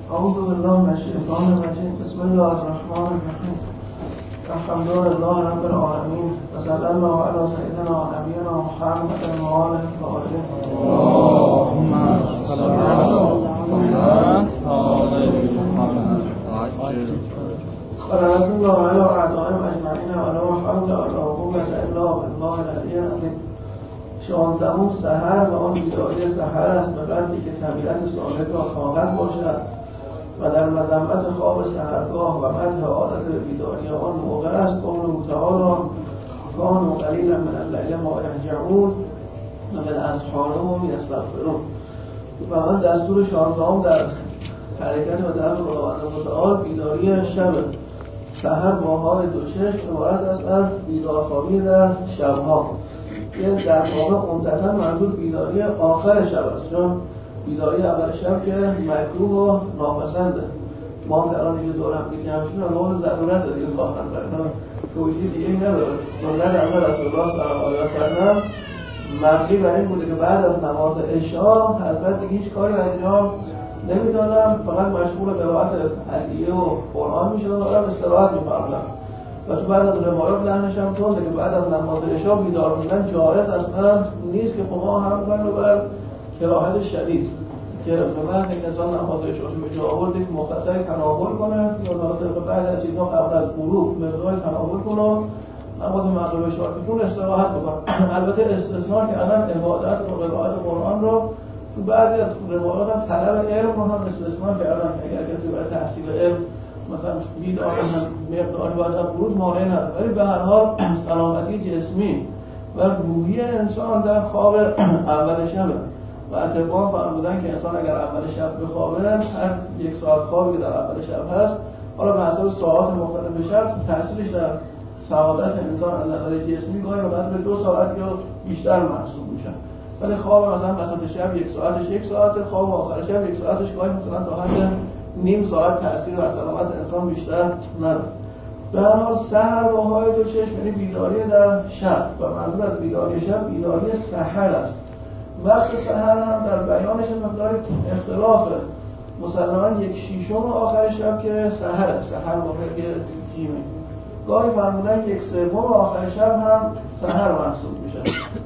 اعوذ بالله من الشیطان الرجیم. بسم الله الرحمن الرحیم. الحمد لله رب العالمین و صلی الله علی سیدنا و نبینا محمد و آله الطاهرین. اللهم صل علی محمد و آل محمد. صلوات الله علی اعدائهم اجمعین و لا حول ولا قوة الا بالله العلی العظیم. 16 سحر و آن بیداری سحر است به قدری که طبیعت صالح را طاقت باشد و در مذمت خواب سحرگاه و مدح عادت بیداری آن موقع است. قوله تعالی کانوا قلیلا من اللیل ما یهجعون و بالاسحار هم یستغفرون. و من دستور 16 در حرکت و طرف خداوند متعال بیداری شب. سحر با های دو چشم عبارت است از بیدارخوابی در شبها. یه در واقع عمدتاً مربوط بیداری آخر شب است، چون بیداری اول شب که مکروه و ناپسنده. ما که الان دیگه دور هم دیگه همشون رو ضرورت دیگه خواهند برای توجیه دیگه نداره. سنت اول رسول الله صلی الله علیه و سلم مبنی بر این بوده که بعد از نماز عشا حضرت دیگه هیچ کاری انجام نمیدادن، فقط مشغول قرائت ادعیه و قرآن میشدن و استراحت می‌فرمودن. و تو بعد از روایات لحنش هم تونده که بعد از نماز عشا بیدار بودن جایز اصلا نیست، که ما هم بر کراهت شدید که به محض اینکه انسان نماز عشا رو به جا آورد یک مختصری تناول کنه یا طبق بعد از چیزها قبل از غروب مقداری تناول کنه، نماز مغرب عشا که استراحت بکنه. البته استثناء کردن عبادت و قرائت قرآن رو تو بعضی از روایات هم طلب علم رو هم استثناء کردن. اگر کسی برای تحصیل علم مثلا بیدار هم مقداری باید از غروب مانع نداره، ولی به هر حال سلامتی جسمی و روحی انسان در خواب اول شبه. و اطباء فرمودن که انسان اگر اول شب بخوابه، هر 1 ساعت خوابی که در اول شب هست، حالا به حسب ساعات مختلف شب تاثیرش در سعادت انسان از نظر جسمی گاهی اوقات به 2 ساعت یا بیشتر محسوب میشه. ولی خواب مثلا وسط شب 1 ساعتش 1 ساعت، خواب آخر شب 1 ساعتش گاهی مثلا تا حد نیم ساعت تاثیر بر سلامت انسان بیشتر نداره. به هر حال سحر با های دو چشم یعنی بیداری در شب و منظور از بیداری شب بیداری سحر است. وقت سحر هم در بیانش مقدار اختلافه. مسلماً 1/6 آخر شب که سحر واقعی جیمه. گاهی فرمودن 1/3 آخر شب هم سحر محسوب میشه،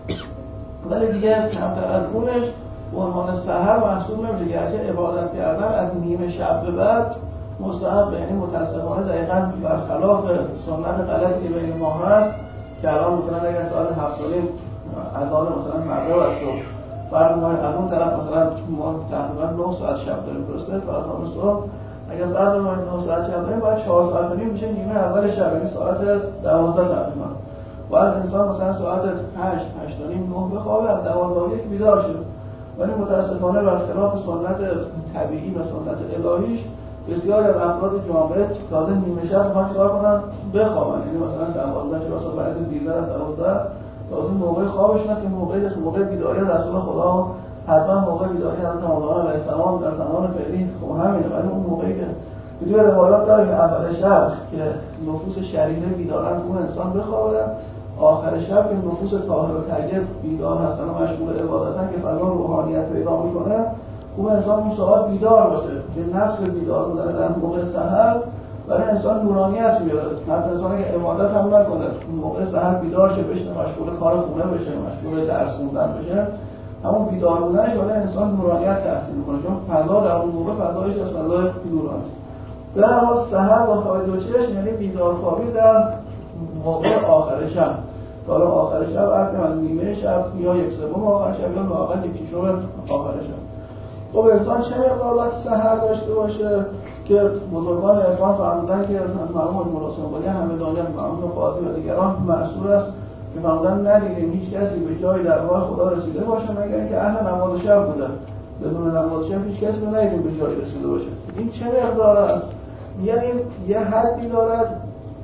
ولی دیگه کمتر از اونش به عنوان سحر محسوب نمیشه. گرچه عبادت کردن از نیمه شب به بعد مستحب، یعنی متاسفانه دقیقاً برخلاف سنت غلطی که بین ما هست که الان مثلا اگر ساعت 7:30 اذان مثلا مغرب است و فرض از اون طرف مثلا ما تقریبا 9 ساعت شب داریم، درسته؟ تا اذان صبح اگر بعد ما 9 ساعت شب داریم باید 4 ساعت و نیم میشه نیمه اول شب، یعنی ساعت 12 تقریبا. باید انسان مثلا ساعت 8 تا نیم 9 بخوابه، از 12 یک بیدار شه. ولی متاسفانه برخلاف سنت طبیعی و سنت الهیش بسیاری از افراد جامعه تازه نیمه شب میخوان چیکار کنن؟ بخوابن. یعنی مثلا 12 چرا ساعت بعد دیگر از 12 تازه موقع خوابش هست که موقع بیداری رسول خدا حتما موقع بیداری حضرت مولانا علیه السلام در زمان فعلی خب همینه. ولی اون موقعی که توی روایات داره که اول شب که نفوس شریره بیدارن اون انسان بخوابه، آخر شب که نفوس طاهر و طیب بیدار هستن و مشغول عبادتن که فضا روحانیت پیدا میکنه، اون انسان اون ساعت بیدار باشه که نفس بیدار رو در موقع سحر برای انسان نورانیت میاره. حتی انسان اگه عبادت هم نکنه موقع سحر بیدار شه، بشه مشغول کار خونه بشه، مشغول درس خوندن بشه، همون بیدار بودنش برای انسان نورانیت تحصیل میکنه، چون فضا در اون موقع فضایش از فضای نورانی. به هر حال سحر با خواب دو چشم یعنی بیدارخوابی در موقع آخر شب. حالا آخر شب از نیمه شب یا 1/3 آخر شب یا لااقل 1/6 آخر شب. خب انسان چه مقدار باید سحر داشته باشه که بزرگان عرفان فرمودن که مرحوم مراسم همه دانش مرحوم قاضی و دیگران معصور است که فرمودن ندیدیم هیچ کسی به جای درگاه خدا رسیده باشه مگر اینکه اهل نماز شب بودن. بدون نماز شب هیچ کسی رو ندیدیم به جای رسیده باشه. این چه مقدار است؟ یعنی یه حدی دارد،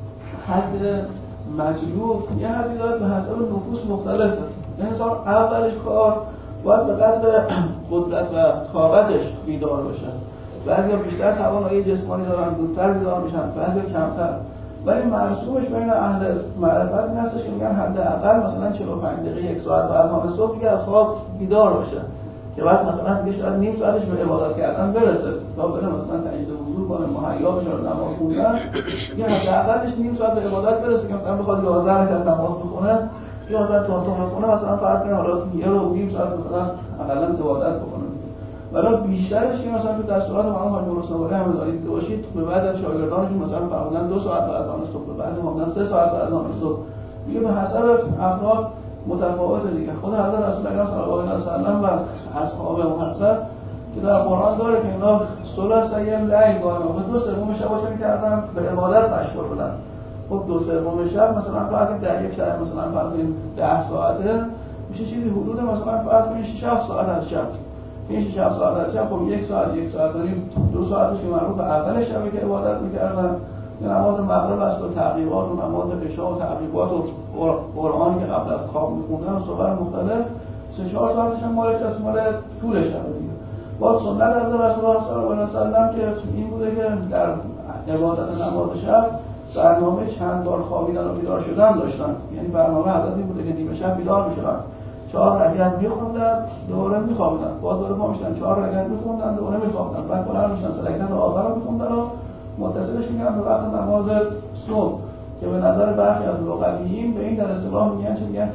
حد مجلوب، یه حدی دارد به حسب نفوس مختلفه. انسان اولش کار باید به قدر قدرت و طاقتش بیدار بشه. بعضیا بیشتر توانایی جسمانی دارن، زودتر بیدار میشن، بعضیا کمتر. ولی مرسومش بین اهل معرفت این هستش که میگن حداقل مثلا 45 دقیقه 1 ساعت بعد از صبح دیگه از خواب بیدار باشه، که بعد مثلا دیگه شاید نیم ساعتش به عبادت کردن برسه تا بره مثلا ایامش رو نماز خوندن، یه حداقلش نیم ساعت به عبادت برسه که مثلا بخواد 11 رکعت نماز بخونه یا مثلا تون بخونه، مثلا فرض کنید حالا یه رو نیم ساعت مثلا حداقل عبادت بکنه. ولی بیشترش که مثلا تو دستورات مرحوم حاج مرسنواری هم دارید که باشید به بعد از شاگردانشون مثلا فرمودن 2 ساعت بعد از صبح، بعد فرمودن 3 ساعت بعد از صبح، دیگه به حسب افراد متفاوته دیگه. خود حضرت رسول الله صلی الله علیه و سلم و اصحاب محمد که در قرآن داره که اینا ثلثی اللیل و 2/3 شب باشه می‌کردن به عبادت مشغول بودن. خب 2/3 شب مثلا فرض در یک شب مثلا فرض 10 ساعته میشه چیزی حدود مثلا فرض کنید 6-7 ساعت از شب. این 6-7 ساعت از شب خب 1 ساعت 2 ساعتش که مربوط به اول شب که عبادت می‌کردن، نماز مغرب است و تعقیبات و نماز عشا و تعقیبات و قرآنی که قبل از خواب می‌خوندن و صور مختلف 3-4 ساعتش هم مالش از مال طول شب دیگه. با سنت از رسول الله صلی الله علیه و سلم که این بوده که در عبادت نماز شب برنامه چند بار خوابیدن و بیدار شدن داشتن. یعنی برنامه حضرت این بوده که نیمه شب بیدار می‌شدن، 4 رکعت می‌خوندن، دوباره می‌خوابیدن، باز دوباره پا می‌شدن 4 رکعت می‌خوندن، دوباره می‌خوابیدن، بعد بلند می‌شدن 3 رکعت آخر رو می‌خوندن و متصلش می‌کردن به وقت نماز صبح که به نظر برخی از لغویین به این در اصطلاح میگن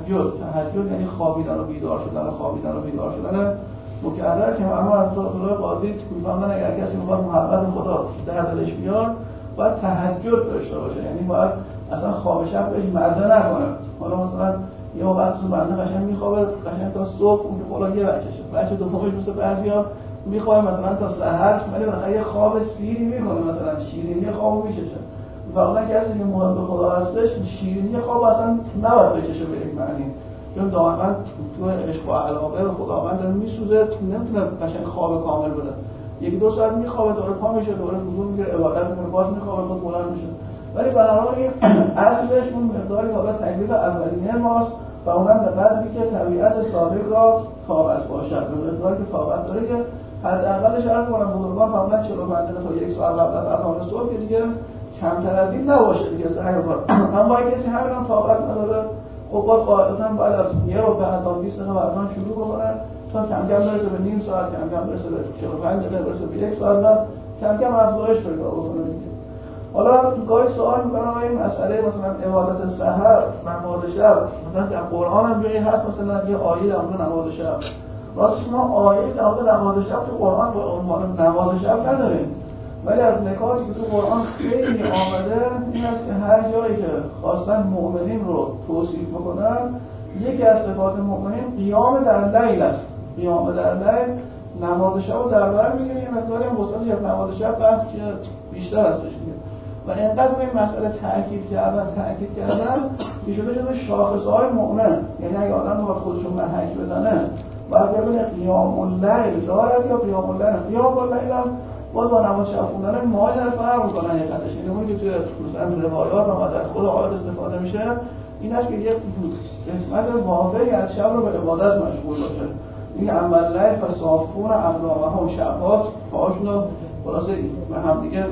تهجد یعنی خوابیدن و بیدار شدن و خوابیدن و بیدار شدن مکرر که اما از طرف قاضی می‌فهمن اگر کسی می‌خواد محبت خدا در دلش بیاد باید تهجد داشته باشه، یعنی باید اصلا خواب شب بهش مرده نکنه. حالا مثلا یه وقت تو مرده قشنگ می‌خوابه قشنگ تا صبح، اون که بالا یه بچه دومش مثل بعضیا می‌خوابه مثلا تا سحر، ولی مثلا یه خواب سیری می‌کنه، مثلا شیرینی خوابو می‌چشه. واقعا کسی که محب خدا هستش شیرینی خواب اصلا نباید بچشه به یک معنی، چون دائما تو عشق و علاقه به خداوند داره میسوزه، نمیتونه قشنگ خواب کامل بده. 1-2 ساعت میخوابه، دوباره پا میشه، دوباره وضو میگیره، عبادت میکنه، باز میخوابه، باز بلند میشه. ولی به هر حال اصلش اون مقداری حالا تکلیف اولیه ماست و اونم به قدری که طبیعت سابق را طاقت باشد، به مقداری که طاقت داره که حداقلش عرض کنم بزرگان فرمودن 45 دقیقه تا 1 ساعت قبل از اذان صبح که دیگه کمتر از این نباشه دیگه سعی کنه. اما اگه کسی همین هم طاقت نداره خب باید قاعدتاً باید از یه رو به اذان 20 دقیقه بعدان شروع بکنه تا کم کم برسه به نیم ساعت، کم کم برسه به 45 دقیقه، برسه به 1 ساعت، بعد کم کم افزایش پیدا بکنه دیگه. حالا گاهی سوال می‌کنم این مسئله مثلا عبادت سحر، نماز شب، مثلا در قرآن هم جایی هست مثلا یه آیه در مورد نماز شب. راستش ما آیه در مورد نماز شب تو قرآن به عنوان نماز شب نداریم، ولی از نکاتی که تو قرآن خیلی آمده این است که هر جایی که خواستن مؤمنین رو توصیف بکنن یکی از صفات مؤمنین قیام در لیل است. قیام در لیل نماز شب رو در بر میگیره، یه مقداری هم وسطش از نماز شب بحث بیشتر هستش دیگه. و اینقدر به این مسئله تأکید کردن که شده شاخصهای مؤمن، یعنی اگه آدم بخواد خودشون محک بزنه باید ببینه قیام اللیل دارد یا قیام اللیل. قیام اللیل هم باید با نماز شب خوندن ماهی داره فرق میکنه حقیقتش. یعنی اونی که توی مثلا روایات هم از خود آیات استفاده میشه این است که یک قسمت وافری از شب رو به عبادت مشغول باشه. این اول لیل فصافون اقدامهم، شبات پاهاشون رو خلاصه به هم دیگه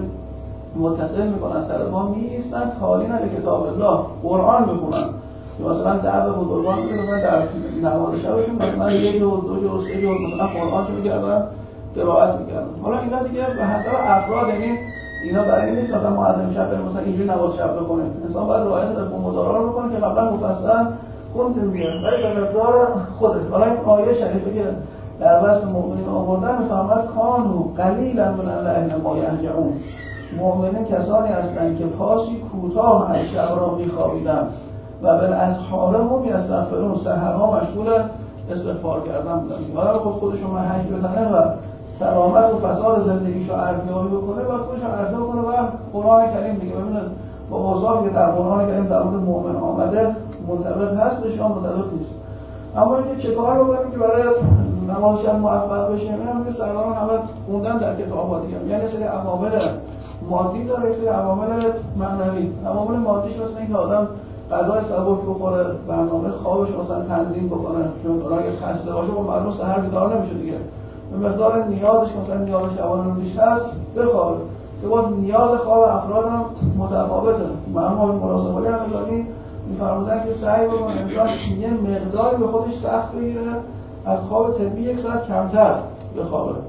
متصل میکنن، سر ما میایستن تالین به کتاب الله، قرآن بخونن. مثلا دعوت بزرگان مثلا در نماز شبشون مثلا 1 جزء 2 جزء 3 جزء مثلا قرآنشو میکردن، قرائت میکردن. حالا اینا دیگه به حسب افراد، یعنی اینا برای این نیست مثلا معلم شب بریم مثلا اینجوری نماز شب بخونه. انسان باید رعایت رسم و مدارا رو بکنه که قبلا مفصل خوندیم دیگه، ولی به مقدار خودش. حالا این آیه شریفه که در وصف مؤمنین آوردن میفهمد کانوا قلیلا من الليل ما یهجعون. مؤمنین کسانی هستند که پاسی کوتاه از شب را میخوابیدن و بالاسحار هم یستغفرون، سحرها مشغول استغفار کردن بودن. حالا خودشون محک بزنه و سلامت و فساد زندگیشو ارزیابی بکنه و خودشو ارزیابی کنه و قرآن کریم دیگه ببینه با اوصافی که در قرآن کریم در مورد مؤمن آمده منطبق هستش یا منطبق نیست. اما اینکه چه کار بکنیم که برای نماز شب موفق بشیم؟ اینم که سروران همه خوندن در کتاب‌ها دیگه. یعنی سری عوامل مادی داره، یک سری عوامل معنوی. عوامل مادیش مثل اینکه آدم غذای سبک بخوره، برنامه خوابش مثلا تنظیم بکنه، چون اگه خسته باشه خب معلومه سحر بیدار نمیشه دیگه. به مقدار نیازش مثلا نیاز شبانه روزش هست بخوابه. که باز نیاز خواب افراد هم متفاوته. مرحوم مراسمالی همدانی می‌فرمودن که سعی بکنه انسان یه مقداری به خودش سخت بگیره از خواب طبیعی 1 ساعت کمتر بخوابه.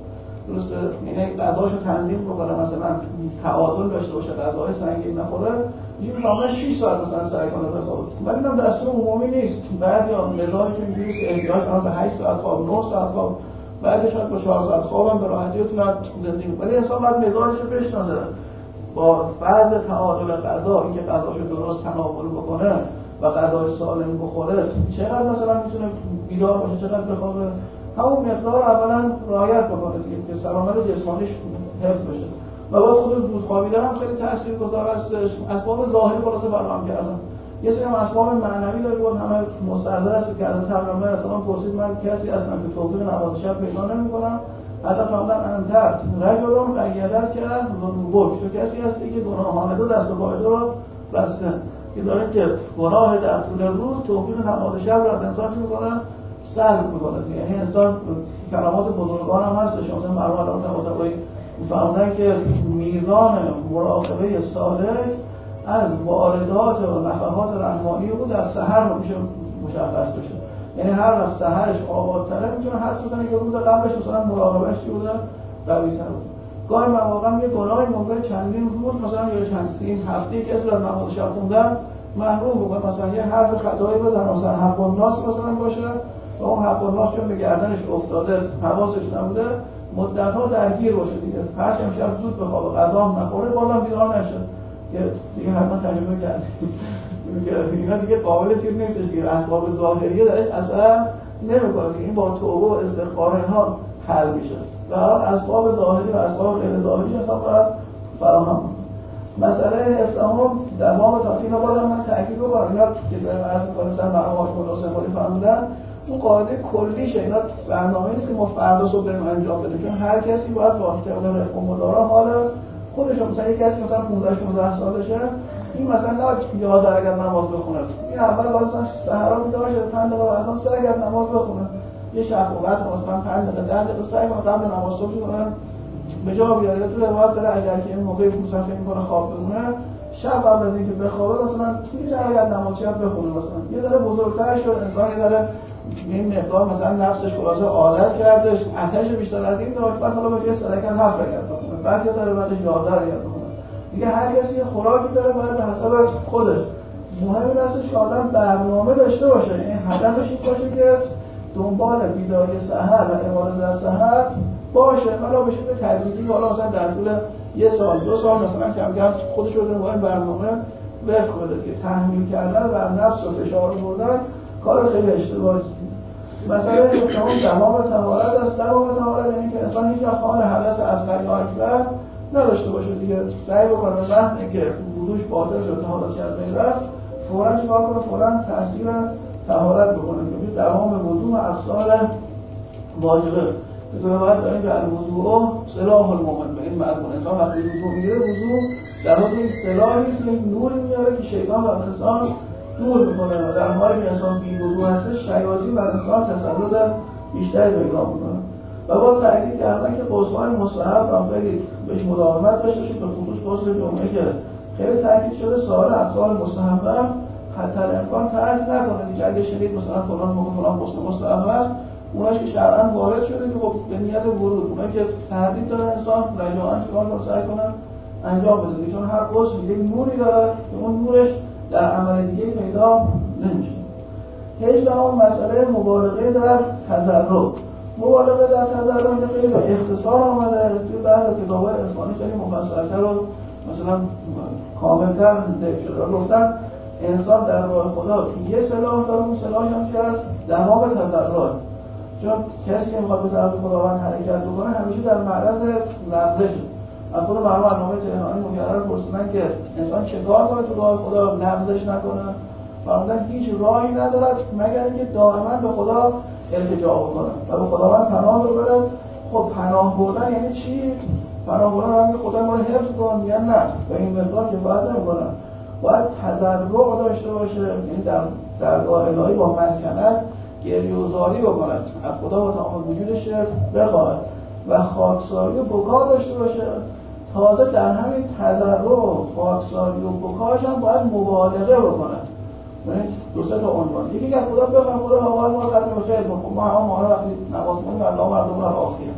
درسته، یعنی غذاشو تنظیم بکنه، مثلا تعادل داشته باشه، غذای سنگین نخوره، میشه کاملا 6 ساعت مثلا سعی کنه بخوابه. ولی اینم دستور عمومی نیست. بعضی مزاجشون اینجوریه که احتیاج دارن به 8 ساعت خواب، 9 ساعت خواب، بعد شاید با 4 ساعت خواب هم به راحتی بتونن زندگی کنه. ولی انسان باید مزاجشو بشناسه با فرض تعادل غذا، اینکه غذاشو درست تناول بکنه و غذای سالم بخوره، چقدر مثلا میتونه بیدار باشه، چقدر بخوابه، همون مقدار اولا رعایت بکنه دیگه که سلامت جسمانیش حفظ بشه. و باید خود زود خوابیدن هم خیلی تاثیرگذار هستش. اسباب ظاهری خلاصه فراهم کردن. یه سری اسباب معنوی داره بود همه مستحضر است که از ترجمه اصلا پرسید من کسی هستم که توفیق نماز شب پیدا نمی‌کنم، حتی فرمودن انتر رجلون قیدت که ذنوبک، تو کسی هستی که گناهان تو دست و پای تو رو بسته، که داره که گناه در طول روز توفیق نماز شب رو از انسان می‌کنه سلب می‌کنه. یعنی انسان کلمات بزرگان هم هستش، مثلا مرحوم متوایی فرمودن که میزان مراقبه صالح از واردات و نفحات رحمانی او در سحر میشه مشخص بشه. یعنی هر وقت سحرش آبادتره میتونه حدس بزنه که روز قبلش مثلا مراقبهش چی بوده، قوی‌تر بود. گاهی مواقع یه گناهی ممکنه چندین روز مثلا یا چندین هفته که اصلا نماز شب خوندن محروم بکنه، مثلا یه حرف خطایی بزنه، مثلا حق الناس مثلا باشه و اون حق الناس چون به گردنش افتاده حواسش نبوده مدت‌ها درگیر باشه دیگه، هر شب زود بخوابه، غذا هم نخوره، بازم بیدار نشه. دیگه حتما تجربه کردیم اینا دیگه قابل چیز نیستش دیگه، اسباب ظاهریه درش اثر نمی‌کنه دیگه، این با توبه و استغفار اینها حل میشه. و اسباب ظاهری و اسباب غیر ظاهری اصلا باید فراهم. مسئله هفتم دوام تاکید بازم من تاکید بکنم، اینا که داریم عرض می‌کنیم مثلا مرحوم حاج حسین خالی فرمودن اون قاعده کلیشه، اینا برنامه‌ای نیست که ما فردا صبح بریم انجام بدیم، چون هر کسی باید با طبق رفق و مدارا حال خودش، مثلا یک کسی مثلا 15-16 سالشه این مثلا نباید 11 اگر نماز بخونه، این اول باید مثلا سحرا بیدار شه 5 دقیقه بعد 3 اگر نماز بخونه، یه شب و بعد مثلا 5 دقیقه 10 دقیقه سعی کنه قبل نماز صبح به جا بیاره. تو روایت داره اگر که این موقعی مثلا فکر می‌کنه خواب بمونه شب قبل از اینکه بخوابه مثلا 3 اگر نماز شب بخونه، مثلا یه ذره بزرگتر شد انسان، یه ذره این مقدار مثلا نفسش خلاصه عادت کردش، آتش بیشتر از این داشت، بعد حالا به 7 رکعت بخونه، بعد یه ذره بعدش 11 رکعت بخونه دیگه. هر کسی یه خوراکی داره باید به حسب خودش. مهم این هستش که آدم برنامه داشته باشه، یعنی هدفش این باشه که دنبال بیداری سحر و عبادت در سحر باشه، ولی بشه به تدریجی، حالا مثلا در طول 1 سال 2 سال مثلا کم کم خودش رو با این برنامه وفق بده که تحمیل کردن بر نفس و فشار بردن کار خیلی اشتباهی. مسئله دوام طهارت است. دوام طهارت یعنی که انسان هیچ وقت حال حدث اصغر یا اکبر نداشته باشه دیگه، سعی بکنه وقتی که وضوش باطل شد طهارت کرده رفت فوراً چیکار کنه، فوراً تاثیر طهارت بکنه که دوام وضو و اقصال واجبه. که باید داریم که الوضوء سلاح المؤمن، به این مضمون انسان وقتی وضو میگیره وضو در واقع یک سلاحی است که نوری میاره که شیطان بر انسان دور میکنه و در حالی که انسان بی وضو هست شیاطین بر انسان تسلط بیشتری پیدا میکنه. و با تاکید کردن که غسل‌های مستحب هم خیلی بهش مداومت داشته باشید، به خصوص غسل جمعه که خیلی تاکید شده سایر اقسال مستحب هم حتی الامکان ترک نکنه دیگه. اگه شنید مثلا فلان موقع فلان غسل مستحب هست، اوناش که شرعاً وارد شده که خب به نیت ورود، اونایی که تردید داره انسان رجاءً چیکار کنه، سعی کنه انجام بده، چون هر غسل یک نوری داره که اون نورش در عمل دیگه پیدا نمیشه. 18 مسئله مبالغه در تضرع. مبالغه در تضرع خیلی با اختصار آمده، توی بعضی کتاب‌های عرفانی خیلی مفصل‌تر و مثلا کامل‌تر ذکر شده. گفتن انسان در راه خدا یه سلاح داره، اون سلاحش هم که از دوام تضرع، چون کسی که میخواد به طرف خداوند حرکت بکنه همیشه در معرض لغزشه. از خود مرحوم علامه تهرانی مکرر پرسیدن که انسان چه کار کنه تو راه خدا لغزش نکنه؟ فرمودن هیچ راهی ندارد مگر اینکه دائما به خدا التجا بکنه و به خداوند پناه ببره. خب پناه بردن یعنی چی؟ پناه بردن یعنی خدا ما رو حفظ کن یا نه؟ به این مقدار کفایت نمیکنه. باید تضرع داشته باشه، یعنی در درگاه الهی با مسکنت گریه و زاری بکنه، از خدا با تمام وجودش بخواد و خاکساری و بکا داشته باشه. تازه در همین تضرع و خاکساری و بکاش هم باید مبالغه بکنه. یعنی 2-3 تا عنوان. یکی که خدا بخواد خدا حوال ما خدمت خیر بکن، ما همه وقتی نماز می‌خونیم الله مردم را عافیت.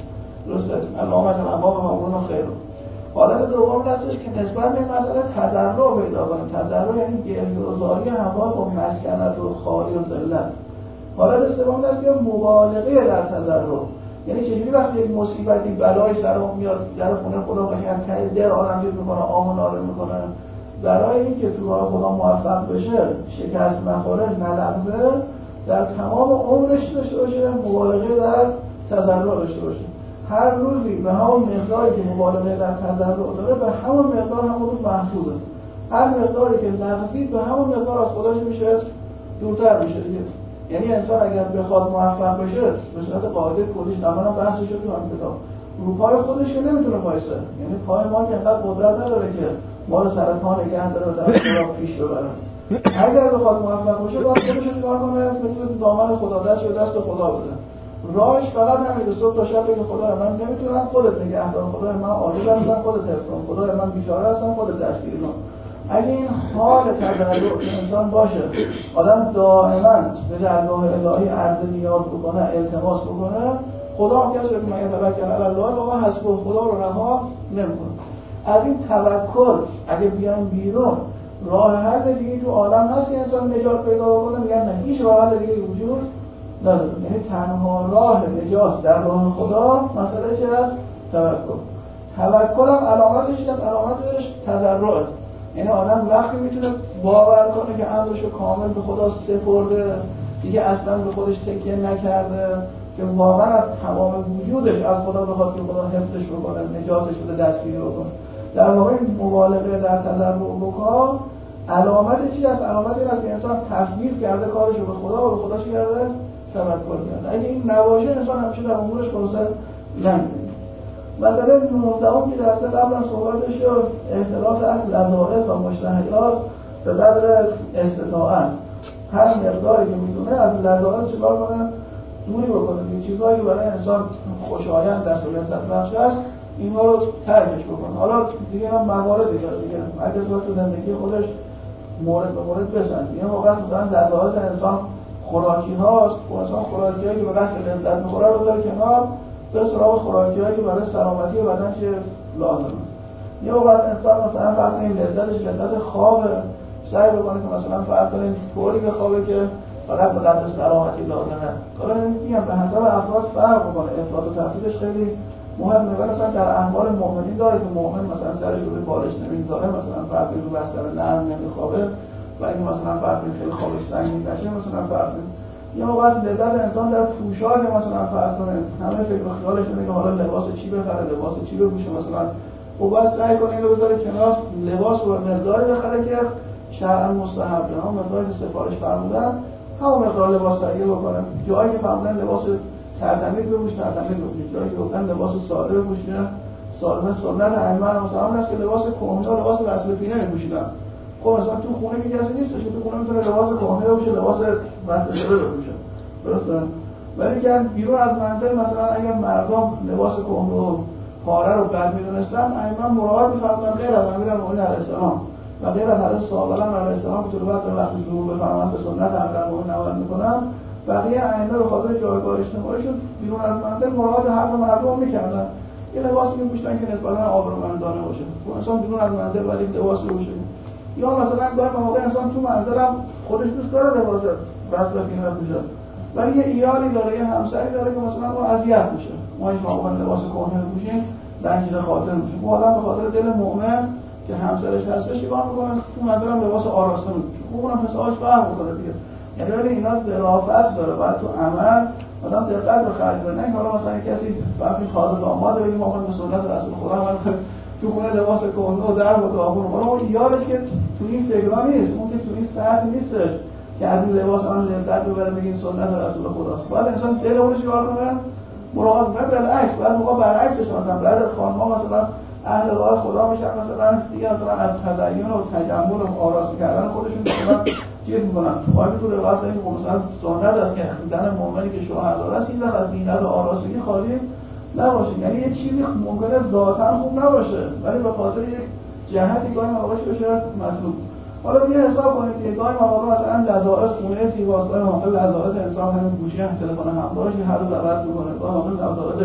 درسته؟ علامت الابواب مامورون خیر. حالت دوم دستش که نسبت به مسئله تضرع پیدا کنه. تضرع یعنی گریه‌وزاری همراه با مسکنت و خاری و ذلت. حالت سوم دست که مبالغه در تضرع، یعنی چجوری وقتی یک مصیبتی بلای سرم میاد در خونه خدا قشنگ ته دل آرامگیر میکنه، آه و ناله میکنه، برای اینکه تو راه خدا موفق بشه، شکست نخوره، نلرزه، در تمام عمرش داشته باشه مبالغه در تضرع داشته باشه. هر روزی به همون مقداری که مبالغه در تضرع داره به همون مقدار همون روز محفوظه. هر مقداری که لغزید به همون مقدار از خودش میشه دورتر میشه دیگه. یعنی انسان اگر بخواد موفق بشه به صورت قاعده کلیش تماما بحثش رو تو هم کتاب رو پای خودش که نمیتونه وایسه، یعنی پای ما که انقدر قدرت نداره که ما رو سر پا نگه داره و در خدا پیش ببره. اگر بخواد موفق بشه باید خودش رو کار کنه، بتونه دامن خدا دست رو دست خدا بده. راهش فقط همین صبح تا شب بگه خدای من نمیتونم، خودت نگهدار، خدای من عاجز هستم، خودت حفظ کن، خدای من بیچاره هستم، خودت دستگیر کن. اگه این حال تضرع انسان باشه، آدم دائما به درگاه الهی عرض نیاز بکنه، التماس بکنه، خدا هم کسی رو که من توکل علی الله بابا حسبه، خدا رو رها نمیکنه. از این توکل اگه بیایم بیرون، راه حل دیگه تو عالم هست که انسان نجات پیدا بکنه؟ میگن نه، هیچ راه حل دیگه وجود نداره. یعنی تنها راه نجات در راه خدا مسئله چه است؟ توکل. توکل هم علامتش از علامتش تضرعه. یعنی آدم وقتی میتونه باور کنه که امرشو کامل به خدا سپرده، دیگه اصلا به خودش تکیه نکرده، که واقعا از تمام وجودش از خدا بخواد که خدا حفظش بکنه، نجاتش بده، دستگیری بکنه. در واقع مبالغه در تضرع بکن علامت چی است؟ علامت این است که انسان تفویض کرده کارشو به خدا و به خدا چی کرده؟ توکل کرده. اگه این نباشه انسان همیشه در امورش خلاصه نمیره. مسئله 19 که درسته قبلا صحبتش شد، اختلاف از لذائق و مشتهیات به قدر استطاعت. هر مقداری که میتونه از لذائق چیکار کنه؟ دوری بکنه. این چیزایی که برای انسان خوشایند است و لذت بخش است اینها رو ترکش بکنه. حالا دیگه هم مواردی داره دیگه، اگه تو زندگی خودش مورد به مورد بسنجه. یه موقع مثلا لذائق انسان خوراکی هاست، و انسان خوراکی هایی که به قصد لذت میخوره رو بذاره کنار، به سراغ خوراکی هایی که برای سلامتی بدن چه لازمه. یه موقع انسان مثلا فرض کنید لذتش لذت خوابه، سعی بکنه که مثلا فرض کنید طوری بخوابه که فقط به قدر سلامتی لازمه. حالا میگم به حسب افراد فرق میکنه، افراط و تفریطش خیلی مهمه. ولی مثلا در احوال مؤمنین داره که مؤمن مثلا سرش رو روی بالش نمیذاره، مثلا فرض کنید رو بستر نرم نمیخوابه، و اینکه مثلا فرض کنید خیلی خوابش سنگین نشه، مثلا فرض کنید یا موقع لذت انسان در پوشاک مثلا فرض کنید همه فکر و خیالش اینه که حالا لباس چی بخره، لباس چی بپوشه، مثلا خب باید سعی کنه اینو بذاره کنار، لباس رو مقداری بخره که شرعاً مستحبه، هم مقداری که سفارش فرمودن همون مقدار لباس تهیه بکنه. جایی که فرمودن لباس ترتمیز بپوشه ترتمیز بپوشه، جایی که گفتن لباس ساده بپوشه ساده. سنت ائمه مثلا است که لباس کهنه لباس وصل پینه میپوشیدن. خب مثلا تو خونه که کسی نیستش، تو خونه میتونه لباس کهنه بپوشه، لباس وصل پینه بپوشه، درسته؟ ولی که بیرون از منزل مثلا اگر مردم لباس کهنه و پاره رو بد می‌دونستن، ائمه مراعات می‌فرمودن غیر از امیرالمومنین علیه السلام و غیر از حضرت صحابه علیه السلام که وقتی ظهور بفرمایند به سنت امیرالمومنین عمل می‌کنن، بقیه ائمه به خاطر جایگاه اجتماعیشون بیرون از منزل مراعات حرف مردم می‌کردن. یه لباسی می‌پوشیدن که نسبتاً آبرومندانه باشه. انسان بیرون از منزل ولی لباسی بپوشه. یا مثلا گاهی موقع انسان تو منزل هم خودش دوست داره لباس وصل پینه بپوشه، ولی یه ایالی داره، یه همسری داره که مثلا اون اذیت میشه. ما هیچ موقع لباس کهنه بپوشیم رنجیده خاطر میشه. اون آدم به خاطر دل مؤمن که همسرش هستش چیکار میکنه؟ تو منزل هم لباس آراسته میپوشه. اونم حسابش فرق میکنه دیگه. یعنی ولی اینا ظرافت داره، باید تو عمل مثلا دقت به خرج بده. نه حالا مثلا کسی فرقی خاطر داماد بگیم ما به سنت رسول خدا عمل کنیم، تو خونه لباس کهنه و در و داغون. اون ایالش که تو این فکرا نیست، اون که تو این سطح نیستش که از این لباس من لذت ببره بگین سنت رسول خداست. باید انسان دل اونش کار کنه مراقب کنه. بالعکس بعد موقع برعکسش مثلا بعد خانم‌ها مثلا اهل راه خدا میشن، مثلا دیگه مثلا از تدین و تجمل و آراسته کردن خودشون مثلا چیز میکنن. باید تو روایت داریم که مثلا سنت است که زن مؤمنی که شوهردار است این وقت از زینت و آراستگی خالی نباشه. یعنی یه چیزی ممکنه ذاتاً خوب نباشه ولی به خاطر یک جهتی گاهی موقع بشه مطلوب. حالا دیگه حساب کنید که گاهی موقع مثلا لذائق خونه زیباست، گاهی موقع لذائق انسان همین گوشی تلفن همراهش هر روز عوض میکنه، گاهی موقع لذائقش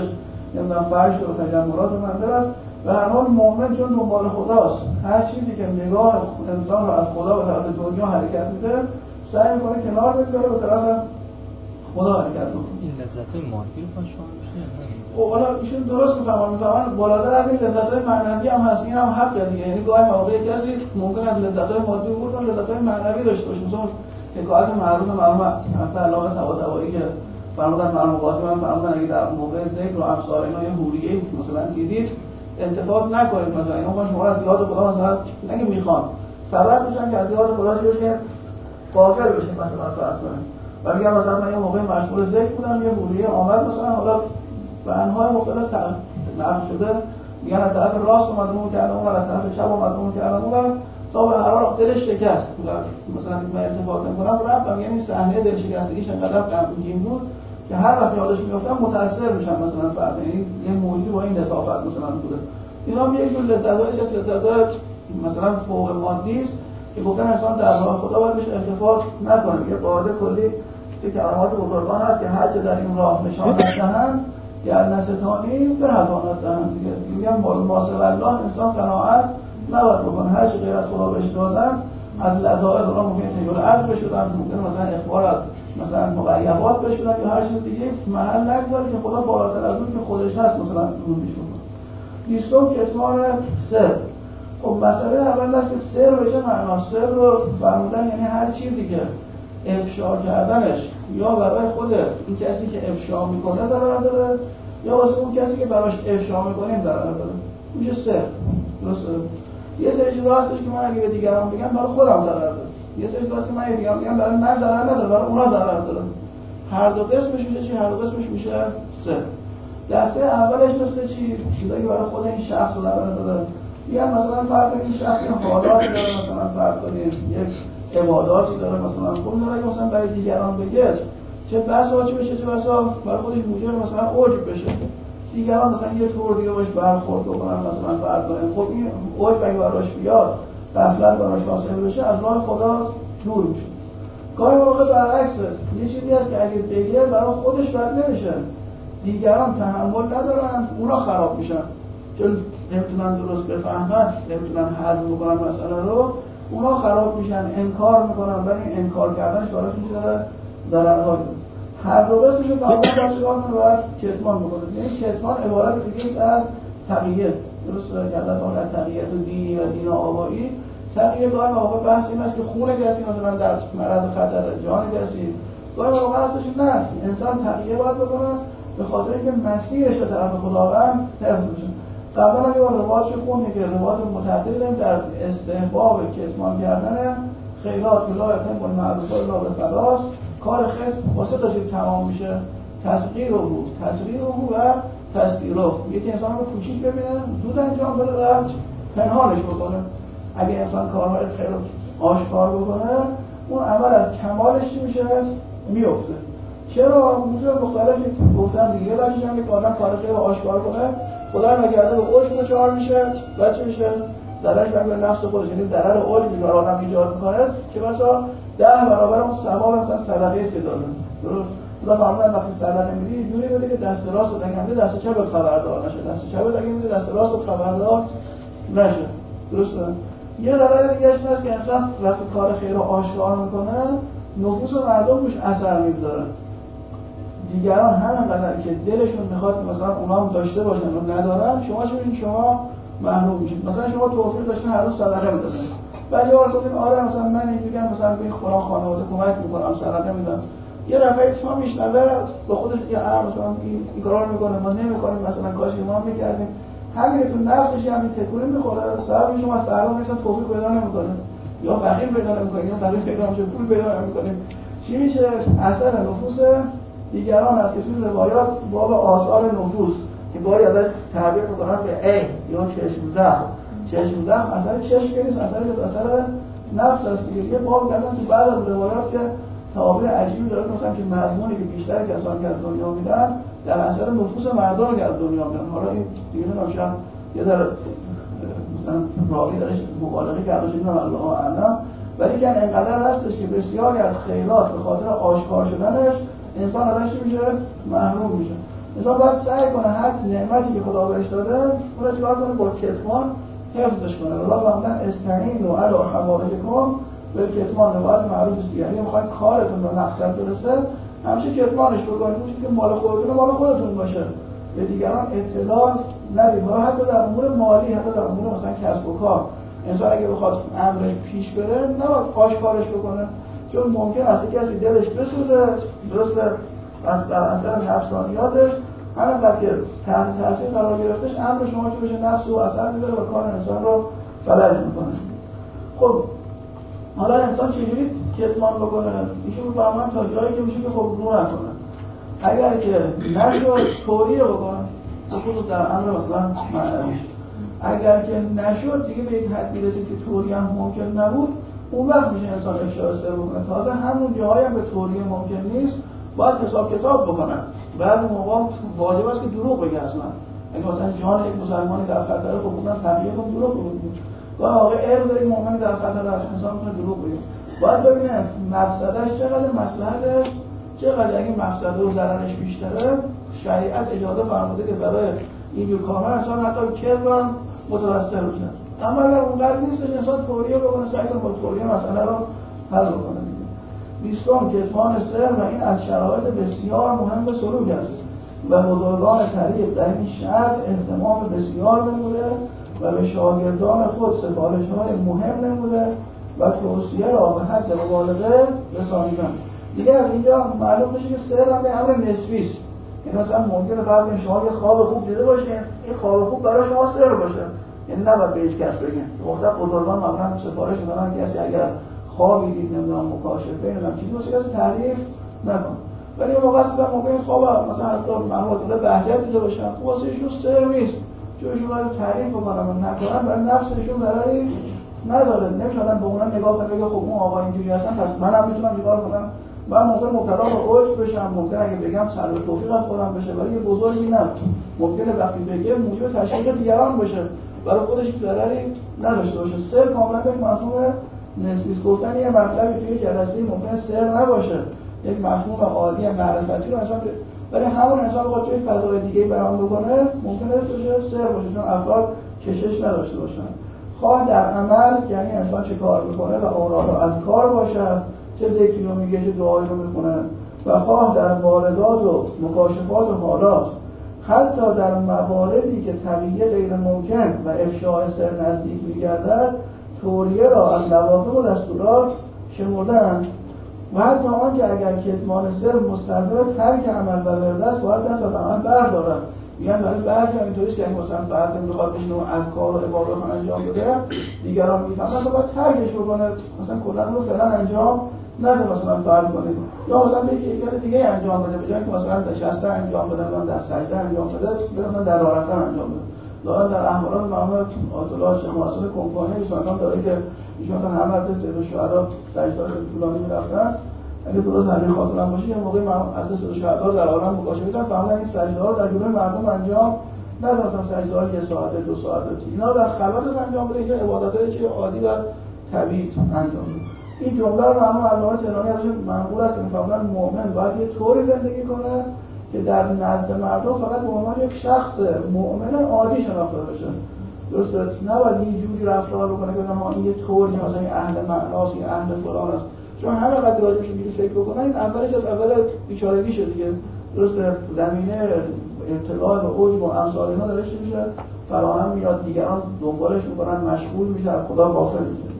نمیدونم فرش و تجملات منظر است. به هر حال مؤمن چون دنبال خداست، هر چیزی که نگاه انسان رو از خدا به طرف دنیا حرکت میده سعی میکنه کنار بگذاره به طرف خدا حرکت کنه. این لذت مادی رو شما میشه؟ حالا ایشون درست میفهمن بالاتر از این لذت‌های معنوی هم هست. این هم حقه دیگه. یعنی گاهی موقع کسی ممکن است لذت‌های مادی عبور کنه، لذت‌های معنوی داشته باشه. مثلا حکایت معروف مرحوم حضرت علامه طباطبایی که فرمودن مرحوم قاضی فرمودن اگه در موقع ذکر و امثال اینا یه حوریه مثلا دیدید التفات نکنید، مثلا اینا خوش شما از یاد خدا مثلا اگه میخوان سبب میشن که از یاد خدا بشه غافل بشه مثلا فرض کنید. و میگم مثلا من یه موقع مشغول ذکر بودم، یه حوریه آمد مثلا حالا به انواع مختلف نقل شده، میگن از طرف راست اومد اون کردم اون، از طرف چپ اومد اون کردم اون، تا به هر حال دلش شکست. مثلا من التفات نمی‌کنم رفتم، یعنی صحنه دل شکستگیش انقدر غمگین بود که هر وقت یادش میافتم متاثر میشم مثلا فرد، یعنی یه موجودی با این لطافت مثلا بوده. اینا هم یک جور لذت‌هایش از لذت مثلا فوق مادی است که گفتن انسان در راه خدا باید بهش التفات نکنه. یه قاعده کلی که کلمات بزرگان هست که هر چه در این راه نشان دهند گر نستانی به حقانت دهند. میگم ماسه الله انسان قناعت نباید بکنه، هر چه غیر از خدا بهش دادن از لذائق را ممکنه تیول عرض بشودن، ممکنه مثلا اخبار از مثلا مغیبات بشودن یا هر چیز دیگه محل نگذاره که خدا بالاتر از اون که خودش هست مثلا اون میشونه. بیستم کتمان سر. خب مسئله اول است که سر به چه معناست؟ سر رو فرمودن یعنی هر چیزی که افشا کردنش یا برای خود این کسی که افشا میکنه ضرر داره یا واسه اون کسی که براش افشا میکنیم ضرر داره. میشه سر. درسته؟ یه سری چیزا هستش که من اگه به دیگران بگم برای خودم ضرر داره، یه سری چیزا هست که من اگه دیگران بگم برای من ضرر نداره، برای اونا ضرر داره. هر دو قسمش میشه چی؟ هر دو قسمش میشه سر. دسته اولش مثل چی؟ چیزایی که برای خود این شخص ضرر داره. میگن مثلا فرض این شخص حالاتی داره، مثلا فرض کنید یک عباداتی داره، مثلا خود داره که مثلا برای دیگران بگه چه بسا چه بشه، چه بسا برای خودش موجب مثلا عجب بشه، دیگران مثلا یه طور دیگه باش برخورد بکنن مثلا فرض کنید. خب این عجب اگه براش بیاد غفلت براش حاصل بشه از راه خدا دور میشه. گاهی موقع برعکسه، یه چیزی هست که اگه بگه برای خودش بد نمیشه، دیگران تحمل ندارن اونا خراب میشن، چون نمیتونن درست بفهمن، نمیتونن هضم بکنن مسئله رو، اونا خراب میشن، انکار میکنن، ولی انکار کردنش براش میشه داره ضررهایی. هر دو قسمش رو فهمون باید چیکار کنه؟ باید کتمان بکنه. یعنی کتمان عبارت دیگه از تقیه. درسته؟ یادت باشه تقیه تو دینی و دین آبایی. تقیه گاهی موقع بحث این است که خون کسی مثلا در معرض خطر، جان کسی، گاهی موقع هستش نه، انسان تقیه باید بکنه به خاطر اینکه مسیرش به طرف خداوند حفظ بشه. قبلا هم یه روایتش خونده که روایت متعدد داریم در استحباب کتمان کردن خیرات که لا یتم بالمعروف الا بالخلاص. کار خیر با سه تا چیز تمام میشه: تسریع و تستیر. یکی انسان رو کوچیک ببینه، زود انجام بده و پنهانش بکنه. اگه انسان کارهای خیر رو آشکار بکنه، اون عمل از کمالش چی میشه؟ میفته. چرا؟ موضوع مختلفی گفتم دیگه. بعدش هم که آدم کار خیر رو آشکار کنه، خدا نکرده به عجب دچار میشه، بعد چی میشه؟ ضررش به نفس خودش، یعنی ضرر عجبی که آدم ایجاد میکنه که مثلا 10 برابر اون ثواب مثلا صدقه است که داره. درست؟ خدا فرمودن وقتی صدقه میدی جوری بده که دست راست رو دگنده دست چپ خبردار نشه، دست چپ دگنده میده دست راست خبردار نشه. درسته؟ یه ضرر دیگه هست که انسان وقتی کار خیر رو آشکار میکنه، نفوس مردم روش اثر میذاره. دیگران همینقدر که دلشون میخواد که مثلا اونا هم داشته باشن و ندارن، شما چه میشین؟ شما محروم میشین. مثلا شما توفیق داشتین هر روز صدقه میدادین، بعد یه بار گفتین آره مثلا من اینجوریام، مثلا به فلان خانواده کمک میکنم، صدقه میدم. یه دفعه شما میشنوه به خودش میگه مثلا این کارا رو میکنه، ما نمیکنیم، مثلا کاش ما میکردیم. همین تو نفسش همین تکونی میخوره، سبب شما فردا مثلا توفیق پیدا نمیکنه، یا فقیر پیدا نمیکنه، یا فقیر پیدا میشه پول پیدا نمیکنه. چی میشه؟ اثر نفوس دیگران است که توی روایات باب آثار نفوس که گاهی ازش تعبیر میکنن به عین یا چشم زخم اثر چشم که نیست، اثر نفس است دیگه. یه باب کردن تو بعد از روایات که تعابیر عجیبی داره، مثلا که مضمونی که بیشتر کسانی که از دنیا میدن در اثر نفوس مردم که از دنیا میدن. حالا این دیگه نمیشه یه ذره مثلا راوی درش مبالغه کرده شده، الله اعلم، ولی که انقدر هستش که بسیاری از خیرات به خاطر آشکار شدنش انسان ازش میشه محروم میشه. انسان باید سعی کنه هر نعمتی که خدا بهش داده اون رو چیکار کنه؟ با کتمان حفظش کنه. الله فرمودن استعینوا علی حوائجکم بالکتمان، باید معروف است. یعنی میخواید کارتون به مقصد برسه همیشه کتمانش بکنید، اون که مال خودتون مال خودتون باشه، به دیگران اطلاع ندید. حتی در امور مالی، حتی در امور مثلا کسب و کار، انسان اگه بخواد امرش پیش بره نباید آشکارش بکنه، چون ممکن است کسی دلش بسوزه، درسته در اثر نفسانیاتش همینقدر که تحت تاثیر قرار گرفتش امر شما چه بشه نفس و اثر میبره و کار انسان رو فلج میکنه. خب حالا انسان چجوری کتمان بکنه؟ ایشون میفهمن تا جایی که میشه که خب رو نکنه. اگر که نشد توریه بکنه، خصوص در امر مثلا معنوی. اگر که نشد دیگه به یک حدی رسید که توریه هم ممکن نبود، اون وقت میشه انسان افشای سر بکنه. تازه همون جاهایی هم به توریه ممکن نیست باید حساب کتاب بکنن. بعضی موقع واجب است که دروغ بگه اصلا. اگه مثلا جان یک مسلمانی در خطر، خب بودن تقیه کن دروغ بگه. گاه واقع ارز یک مؤمن در خطر است، انسان میتونه دروغ بگه. باید ببینه مفسدش چقدر، مصلحتش چقدر. اگه مفسده و ضررش بیشتره شریعت اجازه فرموده که برای اینجور کارها انسان حتی کذب هم متوسل بشه. اما اگر اونقدر نیستش انسان توریه بکنه، سعی کنه با توریه مسئله رو حل بکنه. بیستم کتمان سر، و این از شرایط بسیار مهم سلوک است و بزرگان طریق در این شرط اهتمام بسیار نموده و به شاگردان خود سفارش‌های مهم نموده و توصیه را به حد مبالغه رسانیدن. دیگه از اینجا معلوم میشه که سر هم به امر نسبی است. یعنی مثلا ممکنه قبل شما یه خواب خوب دیده باشین، این خواب خوب برای شما سر باشه، یعنی نباید به هیچ کس بگین. مثلا بزرگان معمولا سفارش می‌کنن کسی اگر خوابی دید نمیدونم مکاشفه نمیدونم چیزی باشه کسی تعریف نکن. ولی یه موقع مثلا ممکنه خواب مثلا حتی مرحوم الله بهجت دیده باشن، خب واسه ایشون سر نیست، چون ایشون برای تعریف بکنن و نکنن برای نفسشون ضرری نداره. نمیشدن به اونم نگاه کنه بگه خب اون آقا اینجوری هستن پس منم میتونم نگاه کنم. من ممکن مبتلا به عجب بشم، ممکن اگه بگم سر به توفیق از خودم بشه، ولی یه بزرگی نه، ممکنه وقتی بگه موجب تشویق دیگران بشه، برای خودش ضرری نداشته باشه. سر کاملا یک مفهوم نسبی است. گفتن یه مطلبی توی جلسه ممکنه سر نباشه، یک مفهوم عالی معرفتی رو انسان، ولی همون انسان رو توی فضای دیگه بیان بکنه ممکنه بشه سر باشه، چون افراد کشش نداشته باشن. خواه در عمل یعنی انسان چه کار میکنه و اوراق از کار باشه، چه ذکری رو میگه چه دعایی رو میکنه، و خواه در واردات و مکاشفات و حالات، حتی در مواردی که تقیه غیر ممکن و افشاء سر نزدیک میگردد، توریه را از لوازم و دستورات شمردند. و حتی آن که اگر کتمان سر مستلزم ترک عمل و ورده است باید دست از عمل بردارد. میگن برای بعضی اینطوریست که مثلا فرد میخواد بشینه و اذکار و عبادات انجام بده، دیگران میفهمن باید ترکش بکنه، مثلا کلا رو فعلا انجام نده، مثلا فرض کنید، یا مثلا یکی دیگه انجام بده، به جای که مثلا نشسته انجام بده، مثلا در سجده انجام بده، مثلا در راه رفتن انجام بده. دارن در احوالات معمول آیت شیخ محسن کنفانی مثلا داره که ایشون مثلا همه از سید الشهدا سجده‌اش طولانی می‌رفتن. اگه درست همین خاطرم باشه یه موقعی از سید الشهدا در عالم مکاشفه دیدن، فهمیدن این سجده‌ها رو در جلوی مردم انجام نداد، مثلا سجده‌ها 1 ساعت 2 ساعت اینا رو در خلوت انجام بده، که عبادتای چه عادی و طبیعی انجام بده. این جمله رو هم علامه تهرانی ازش منقول است که می‌فرمایند مؤمن باید یه طوری زندگی کنه که در نزد مردم فقط به عنوان یک شخص مؤمن عادی شناخته بشه. درسته؟ نباید یه جوری رفتار بکنه که ما این یه طوری مثلا این اهل معناست، این اهل فلان است، چون همه قدر راجعش اینجوری فکر بکنن این اولش از اول بیچارگیشه دیگه. درسته؟ زمینه اطلاع و عجب و امثال اینا درش میشه فراهم میاد، دیگران دنبالش میکنن، مشغول میشن، خدا غافل میشه.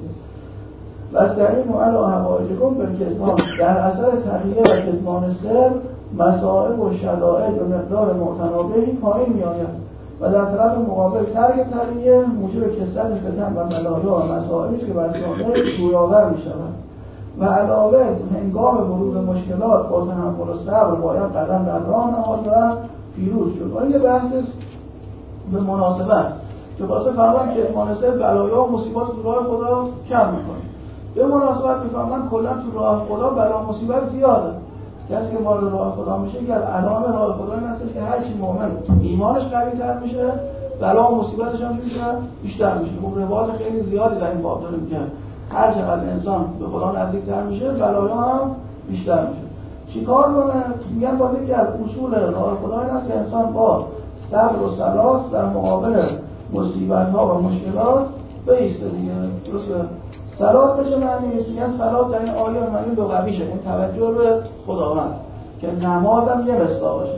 واستعینوا علی حوائجکم بالکتمان، در اثر تقیه و کتمان سر مصائب و شدائد و مقدار معتنابهی پایین میآید و در طرف مقابل ترک تقیه موجب کثرت فتن و بلایا و مصائبی است که بر سامع رویاور میشود. و علاوه هنگام ورود مشکلات با تحمل و صبر باید قدم در راه نهاد و پیروز شد. این یه بحث است به مناسبت که واسه فرمان کتمان سر بلایا و مصیبات تو راه خدا کم میکنه. به مناسبت میفهمن کلا تو راه خدا بلا مصیبت زیاده. کسی که وارد راه خدا میشه که علامه راه خدا این هستش که هر چی مؤمن ایمانش قوی تر میشه بلا و مصیبتش هم میشه بیشتر میشه. خب روایات خیلی زیادی در این باب داره میگه هر چقدر انسان به خدا نزدیکتر میشه بلایا هم بیشتر میشه. چیکار کنه؟ میگن با یکی از اصول راه خدا این است که انسان با صبر و صلات در مقابل مصیبت‌ها و مشکلات بایسته دیگه. درسته؟ صلات به چه معنی است؟ میگن صلات در این آیه معنی لغویشه، این توجه به خداوند که نماز هم یه مصداقشه.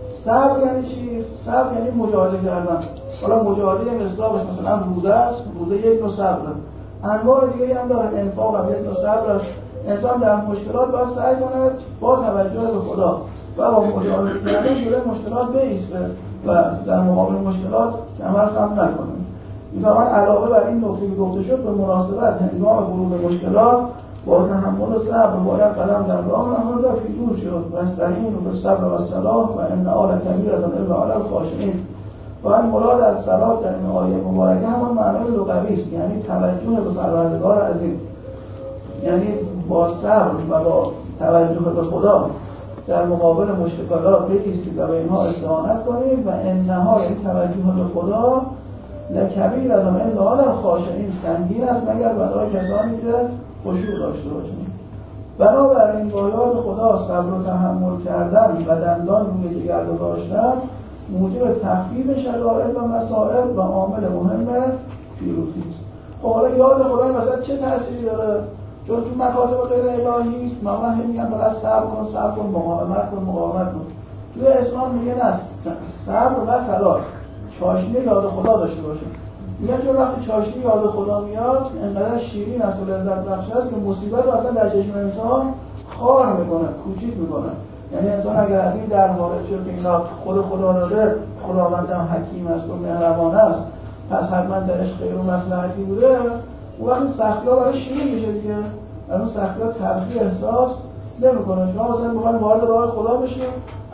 صبر یعنی چی؟ صبر یعنی مجاهده کردن. حالا مجاهده مصداقش مثلا روزه است، روزه یک نوع صبره. انواع دیگه هم داره، انفاق هم یک نوع صبر است. انسان در مشکلات باید سعی کنه با توجه به خدا و با مجاهده کردن جلوی مشکلات بایسته و در مقابل مشکلات کمر خم نکنه. می‌فرمان علاوه بر این نکته که گفته شد به مناسبت هنگام ورود مشکلات با تحمل و صبر باید قدم در راه نهاد و فیدور شد و استعینوا بالصبر و الصلاة و انها لکبیرة الا علی الخاشعین. و این مراد از صلات در این آیه مبارکه همان معنای لغوی است، یعنی توجه به پروردگار عظیم، یعنی با صبر و با توجه به خدا در مقابل مشکلات بایستید و به اینها استعانت کنید و انها یعنی توجه به خدا لکبیرة الا علی الخاشعین، سنگین است مگر برای کسانی که خشوع داشته باشند. بنابراین با یاد خدا صبر و تحمل کردن و دندان روی جگر گذاشتن موجب تخفیف شرایط و مسائل و عامل مهم پیروزی است. خب حالا یاد خدا مثلا چه تأثیری داره؟ چون تو مکاتب غیر الهی معمولا میگن باید صبر کن، مقاومت کن. توی اسلام میگن از صبر و صلات چاشنی یاد خدا داشته باشه. میگن چون وقتی چاشنی یاد خدا میاد انقدر شیرین است و لذت بخش است که مصیبت رو اصلا در چشم انسان خار میکنه، کوچیک میکنه. یعنی انسان اگر از این در وارد شد که اینا خود خدا داده، خداوندم حکیم است و مهربان است، پس حتما درش خیر و مصلحتی بوده، اون وقتی سختی‌ها برای شیرین میشه دیگه. از اون سختی‌ها تلخی احساس نمیکنه. شما مثلا میخواین وارد راه خدا بشید،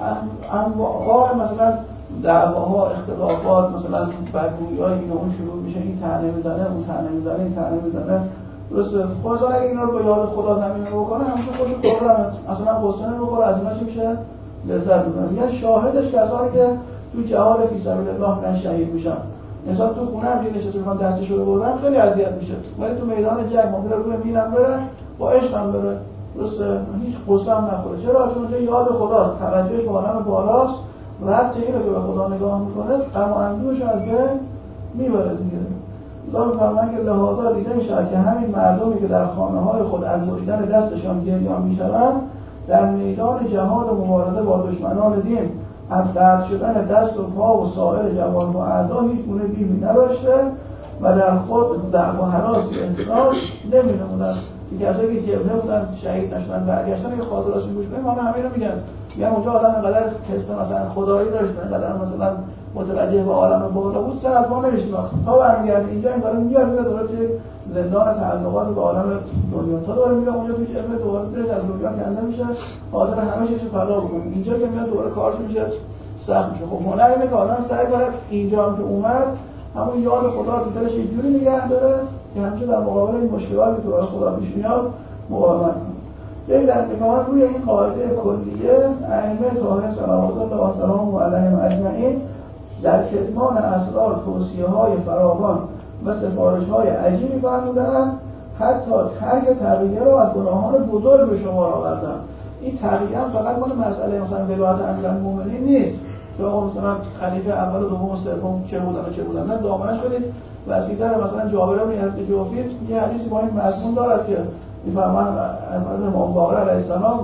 انواع مثلا دعواها، اختلافات، مثلا بدگویی‌های این و اون شروع میشه، این طعنه میزنه، اون طعنه میزنه. درسته؟ خودتون اگه اینا رو به یاد خدا زمینه بکنه همیشه خوشو قربانه، اصلا غصه نمیخوره، از اینا چی میشه؟ لذت میبره. میگن شاهدش کسانی که تو جهاد فی سبیل الله میرن شهید میشن. انسان تو خونه هم نشسته میخوان دستش رو ببرن خیلی اذیت میشه، ولی تو میدان جنگ ممکنه روی مینم بره، با عشق هم بره. درسته؟ هیچ غصه هم نخوره. چرا؟ چون یاد خداست، توجهش به عالم بالاست، ربط اینو که به خدا نگاه میکنه غم و اندوهش از بین میبره دیگه. الله فرمان که لحاظا دیده میشه که همین مردمی که در خانه‌های خود از بریدن دستشان گریان میشوند در میدان جهاد و مبارزه با دشمنان دین از قطع شدن دست و پا و سایر جوانح و اعضا هیچ گونه بیمی نداشته و در خود ضعف و هراس احساس نمی‌نمودند. که کسایی که جبهه بودن شهید نشدن برگشتن، یه خاطراتشون گوش کنیم، همه رو میگن اونجا آدم اینقدر حس مثلا خدایی داشت، اینقدر مثلا متوجه به عالم بالا بود، سر از ما نمی‌شناخت تا برمیگرده اینجا این داره میاد میره دوباره توی زندان تعلقات به عالم دنیا، تا دوباره میره اونجا توی جبهه دوباره درش از دنیا کنده میشه، حاضر همه چیزو فدا بکنه. اینجا که میاد دوباره کارش میشه سخت میشه. خب هنر اینه که آدم سعی کنه اینجا هم که اومد همون یاد خدا رو دلش یه جوری نگه داره که همیشه در مقابل این مشکلاتی که برای خدا پیش میاد مقاومت کنه. یعنی در نگاه روی این قاعده کلیه ائمه طاهرین صلوات الله و سلامه علیهم اجمعین در کتمان اسرار توصیه‌های فراوان و سفارش‌های عجیبی فرمودند، حتی ترک تقیه رو از گناهان بزرگ به شمار آوردند. این تقیه هم فقط مال مسئله مثلا ولایت امیرالمومنین نیست که آقا مثلا خلیفه اول و دوم و سوم چه بودن نه دامنش خیلی وسیع‌تر. مثلا جابر بن جوفی یه حدیثی با این مضمون دارد که می‌فرمایند امام باقر علیه السلام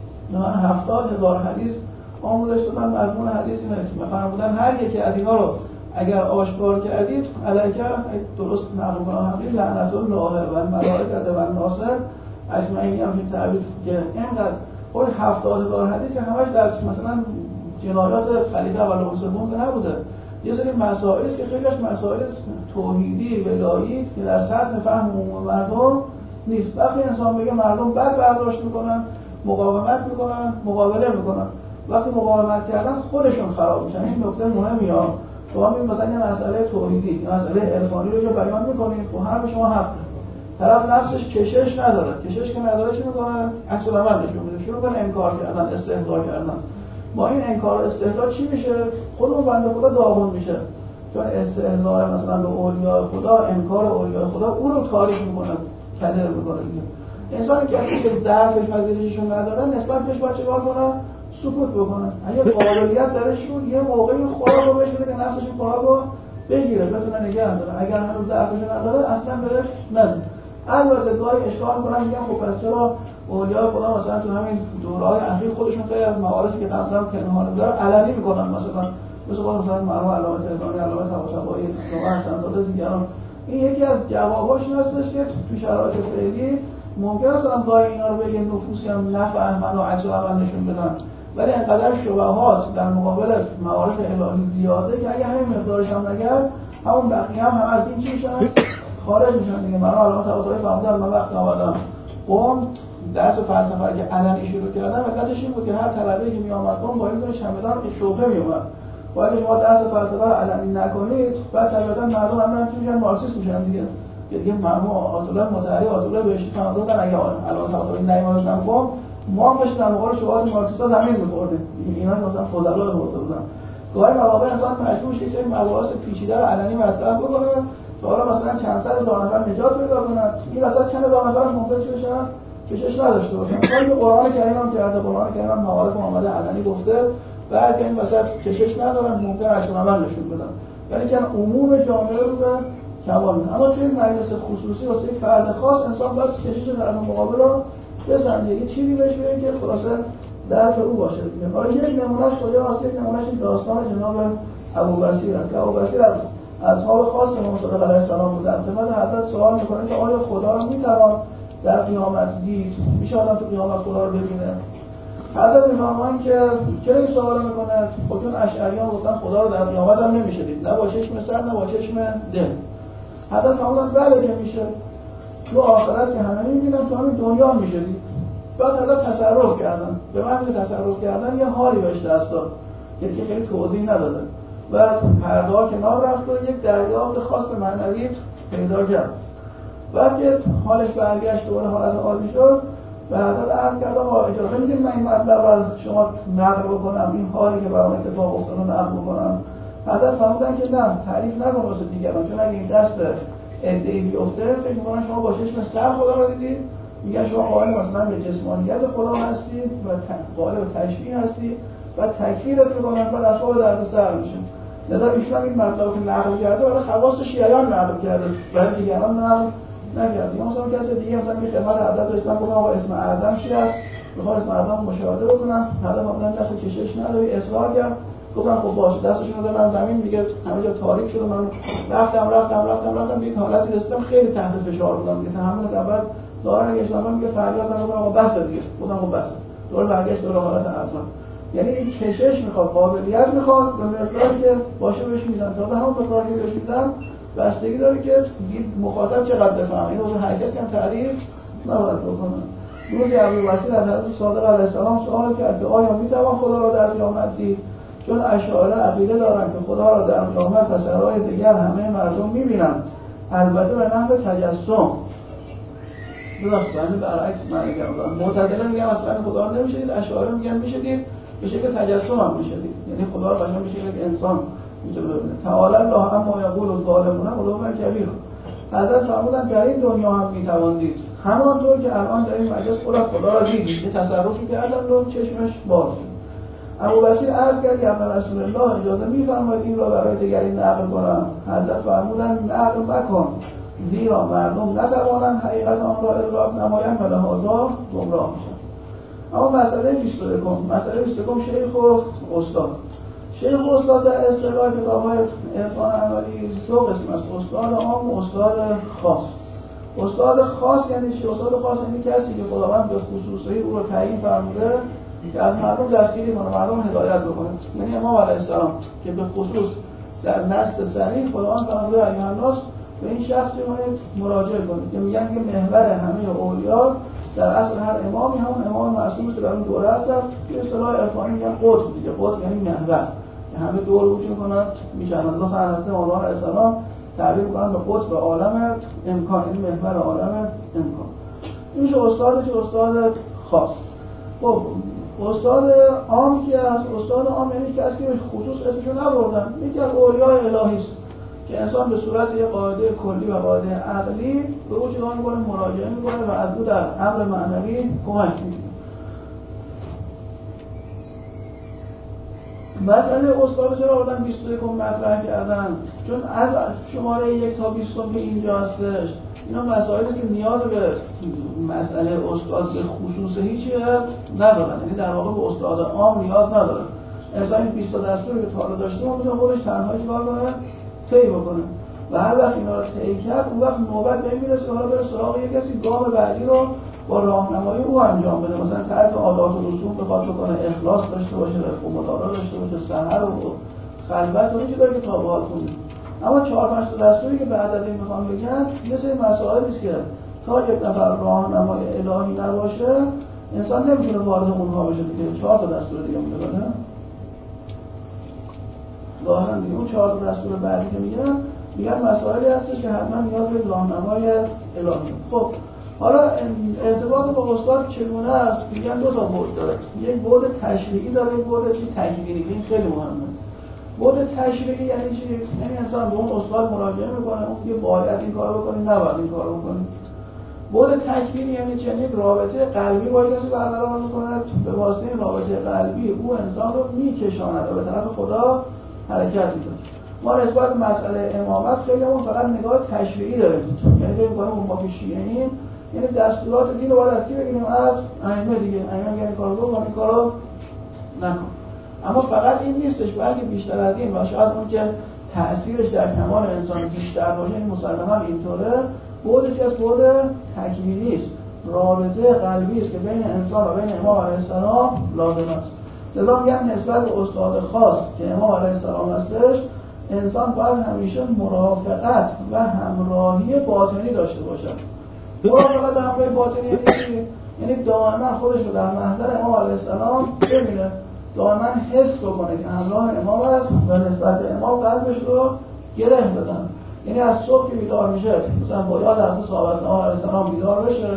70,000 حدیث آموزش دادن. مضمون حدیث اینه که می‌فرمودن هر یکی از اینا رو اگر آشکار کردید علیکه درست نقل کنم همین لعنت الله و ملائکه و الناس اجمعین هم این تعبیر که اینقدر خب 70,000 حدیث که همش در مثلا جنایات خلیفه اول و سوم نبوده، یه سری مسائل است که خیلیش مسائل توحیدی ولایی که در سطح فهم عموم مردم نیست. وقتی انسان بگه مردم بد برداشت میکنن، مقاومت میکنن، مقابله میکنن، وقتی مقاومت کردن خودشون خراب میشن. این نکته مهمی ها. شما میگید مثلا یه مسئله توحیدی، یه مسئله عرفانی رو که بیان میکنید و هر شما حق طرف نفسش کشش نداره، کشش که نداره چی میکنه؟ عکس العمل نشون میده، شروع کنه انکار کردن، استهزا کردن. با این انکار و استهزا چی میشه؟ خودمون بنده خدا داغون میشه، چون استهزا مثلا به اولیاء خدا، انکار اولیاء خدا او رو تاریک میکنه، کدر میکنه دیگه. انسان کسی که ضعفش پذیرششون نداره نسبت بهش باید چیکار کنه؟ سکوت بکنه. اگه قابلیت درش بود یه موقعی خوراک رو بهش بده که نفسش خوراک رو بگیره بتونه نگه داره. اگر هنوز ضعفش نداره اصلا بهش نده. البته گاهی اشکال میکنن میگن خب پس چرا اولیاء خدا مثلا تو همین دوره‌های اخیر خودشون خیلی از معارضی که قبلا پنهان بوده علنی میکنن، مثلا مثلا مرحوم علامه تهرانی، علامه طباطبایی، شما حسن دیگران. این یکی از جواباش هستش که تو شرایط فعلی ممکن است گاهی اینا رو بگن نفوسی هم نفهمن و عکس العمل نشون بدن، ولی انقدر شبهات در مقابل معارف الهی زیاده که اگه همین مقدارش هم نگرد همون بقیه هم از این چی میشن؟ خارج میشن دیگه. مرحوم علامه طباطبایی فرمودن من وقتی اومدم قم درس فلسفه رو که علنی شروع کردم علتش این بود که هر طلبه‌ای که میآمد قم با این چمدان شوخه میومد. و اگه شما درس فلسفه رو علنی نکنید بعد طبیعتاً مردم هم میشن مارکسیست میشن دیگه مرحوم آیت الله مطهری آیت الله بهشتی فرمودن اگه علامه طباطبایی نیامدن قم ما هم در مقابل شبهات مارکسیستا زمین می‌خوردیم. اینا مثلا فضلا رو برده بودن. گاهی مواقع انسان مجبور میشه یه سری مباحث پیچیده رو علنی مطرح بکنه تا حالا مثلا چند صد هزار نفر نجات پیدا کنن. این وسط چند هزار نفر ممکن چه بشن؟ کشش نداشته باشن. ولی قرآن کریم هم کرده، قرآن کریم هم معارف آمده علنی گفته بعد این وسط کشش ندارن ممکن عکس العمل نشون بدن. ولی که عموم جامعه رو به کمال می‌برن. اما توی مجلس خصوصی واسه یک فرد خاص انسان باید کشش طرف مقابل رو بسنجه. یه چیزی بهش بگه که خلاصه ظرف او باشه. یک نمونهش کجاست؟ یک نمونهش این داستان جناب ابوبصیر است. ابوبصیر از اصحاب خاص امام صادق علیه السلام بود. در خدمت حضرت سوال میکنه که آیا خدا رو میتوان در قیامت دید؟ میشه آدم تو قیامت خدا رو ببینه؟ حضرت میفرمایند که چرا این سوال میکنه؟ خب چون اشعریان گفتن خدا رو در قیامت هم نمیشه دید، نه با چشم سر نه با چشم دل. حضرت فرمودن بله که میشه. تو آخرت که همه میبینن تو همین دنیا هم میشه دید. بعد حضرت تصرف کردن. به معنی تصرف کردن یه حالی بهش دست داد که خیلی توضیح نداده. و پرده ها کنار رفت و یک دریافت خاص معنوی پیدا کرد. بعد که حالش برگشت دوباره حالت عادی شد و حضرت عرض کرد آقا اجازه میدید من این مطلب شما نقل بکنم، این حالی که برام اتفاق افتاد رو نقل بکنم؟ حضرت فرمودن که نه تعریف نکن واسه دیگران، چون اگه این دست عده‌ای بیفته فکر می‌کنن شما با چشم سر خدا رو دیدید، میگن شما قائل مثلا به جسمانیت خدا هستید و قائل به تشبیه هستید و تکفیرت می‌کنن بعد اسباب دردسر میشن. لذا ایشون این مطلب که نقل کرده برای خواص شیعیان نقل کرده، برای دیگران نقل نکرده. مثلا کسی دیگه مثلا که خدمت حضرت رسیدن گفتن آقا اسم اعظم چی است؟ می‌خوام اسم اعظم مشاهده بکنم. حضرت فرمودن دست کشش نداری، اصرار کرد. گفتن خب باشه. دستشون رو دادن زمین، میگه همه جا تاریک شد. من رفتم به یک حالتی رسیدم خیلی تحت فشار بودم که تحمل نبرد دارن گشتم. میگه فریاد نکنم آقا بس دیگه. گفتم خب بس. دوباره برگشت دوباره حالت اعظم. یعنی این کشش میخواد، قابلیت میخواد، به مقداری که باشه بهش میدن. تا همون مقداری که بهش میدن بستگی داره که مخاطب چقدر بفهمه. این واسه هر کسی هم تعریف نباید بکنه. روزی ابوبصیر از حضرت صادق علیه السلام سوال کرد که آیا میتوان خدا را در قیامت دید؟ چون اشاعره عقیده دارن که خدا را در قیامت و سرای دیگر همه مردم میبینن، البته به نحو تجسم. درست بنده برعکس معنی کردن. معتزله میگن اصلا خدا رو نمیشه دید، اشاعره میگن میشه دید، به شکل تجسم هم میشه دید. یعنی خدا رو قشنگ به شکل انسان میشه ببینه. تعالی الله اما یقول الظالمون علوا کبیرا. حضرت فرمودن در این دنیا هم میتوان دید، همانطور که الان در این مجلس خدا را دیدید. یه تصرفی کردن و چشمش باز شد. ابوبصیر عرض کرد یا رسول الله اجازه میفرمایید این را برای دیگری نقل کنم؟ حضرت فرمودن نقل مکن، زیرا مردم نتوانند حقیقت آن را ادراک نمایند و لهذا گمراه میشن. اما مسئله 21 شیخ و استاد. شیخ و استاد در اصطلاح کتاب‌های عرفان عملی دو قسم است: استاد عام و استاد خاص. استاد خاص یعنی چی؟ استاد خاص یعنی کسی که خداوند به خصوصی او را تعیین فرموده که از مردم دستگیری کنه، مردم هدایت بکنه. یعنی امام علیه السلام که به خصوص در نص صریح خداوند فرموده ایها الناس به این شخص مراجعه کنید که میگن که محور همه اولیاء در اصل هر امامی همون امام معصومی که در اون دوره هستن. به اصطلاح عرفانی میگن قطب دیگه. قطب یعنی محور که همه دور روش میکنن میشن. الله سبحانه امام علیه السلام تعبیر میکنن به قطب عالم امکان، یعنی محور عالم امکان. این میشه استاد چه استاد خاص. خب استاد عام کی است؟ استاد عام یعنی کسی که به خصوص اسمشو نبردن، یکی از اولیاء الهی است. که انسان به صورت یه قاعده کلی و قاعده عقلی به او چیکار میکنه؟ مراجعه میکنه و از او در امر معنوی کمک میکنه. مسئله استاد چرا آوردن 21 مطرح کردن؟ چون از شماره 1 تا 20 که اینجا هستش اینا مسائلی که نیاز به مسئله استاد به خصوص هیچی ندارن، یعنی در واقع به استاد عام نیاز ندارن. انسان این 20 تا دستوری که تا حالا داشته میتونه خودش تنهایی چیکار کنه؟ طی بکنه و هر وقت اینا رو طی کرد اون وقت نوبت به این میرسه حالا بره سراغ یک کسی گام بعدی رو با راهنمایی او انجام بده، مثلا ترک عادات و رسوم بخواد بکنه، اخلاص داشته باشه، رفق و مدارا داشته باشه، سحر و خلوت و چیزایی که تا به حال خوندیم. اما 4-5 تا دستوری که بعد از این میخوام بگم یه سری مسائلی است که تا یک نفر راهنمای الهی نباشه انسان نمیتونه وارد اونها بشه دیگه. 4 تا دستور دیگه مونده نه؟ ظاهرا دیگه اون 4 تا دستور بعدی که میگن مسائلی هستش که حتما نیاز به راهنمای الهی. خب حالا ارتباط با استاد چگونه است؟ میگن 2 تا بعد داره. یک بعد تشریعی داره، یک بعد تکوینی. این خیلی مهمه. بعد تشریعی یعنی چی؟ یعنی انسان به اون استاد مراجعه میکنه، اون میگه باید این کارو بکنی، نباید این کارو بکنی. بعد تکوینی یعنی چه؟ یک رابطه قلبی با کسی برقرار میکنه، به واسطه این رابطه قلبی او انسان رو میکشاند و به طرف خدا حرکت میکنه. ما نسبت به مسئله امامت خیلی همون فقط نگاه تشریعی داره، یعنی فکر می‌کنیم اون ما که شیعه‌ایم یعنی دستورات دین رو باید از کی بگیریم؟ از ائمه دیگه. ائمه میگن این کارو بکن، این کارو نکن. اما فقط این نیستش، بلکه بیشتر از این و شاید اون که تأثیرش در کمال انسان بیشتر باشه، این مسلماً اینطوره، بعدش از بعد تکوینی است، رابطه قلبی است که بین انسان و بین امام علیه السلام لازم است. لذا میگن نسبت به استاد خاص که امام علیه السلام هستش انسان باید همیشه مرافقت و همراهی باطنی داشته باشد. مرافقت و همراهی باطنی یعنی چی؟ یعنی دائما خودش رو در محضر امام علیه السلام ببینه، دائما حس بکنه که همراه امام است و نسبت به امام قلبش رو گره بدن. یعنی از صبح که بیدار میشه مثلا با یاد حضرت صحابت امام علیه السلام بیدار بشه،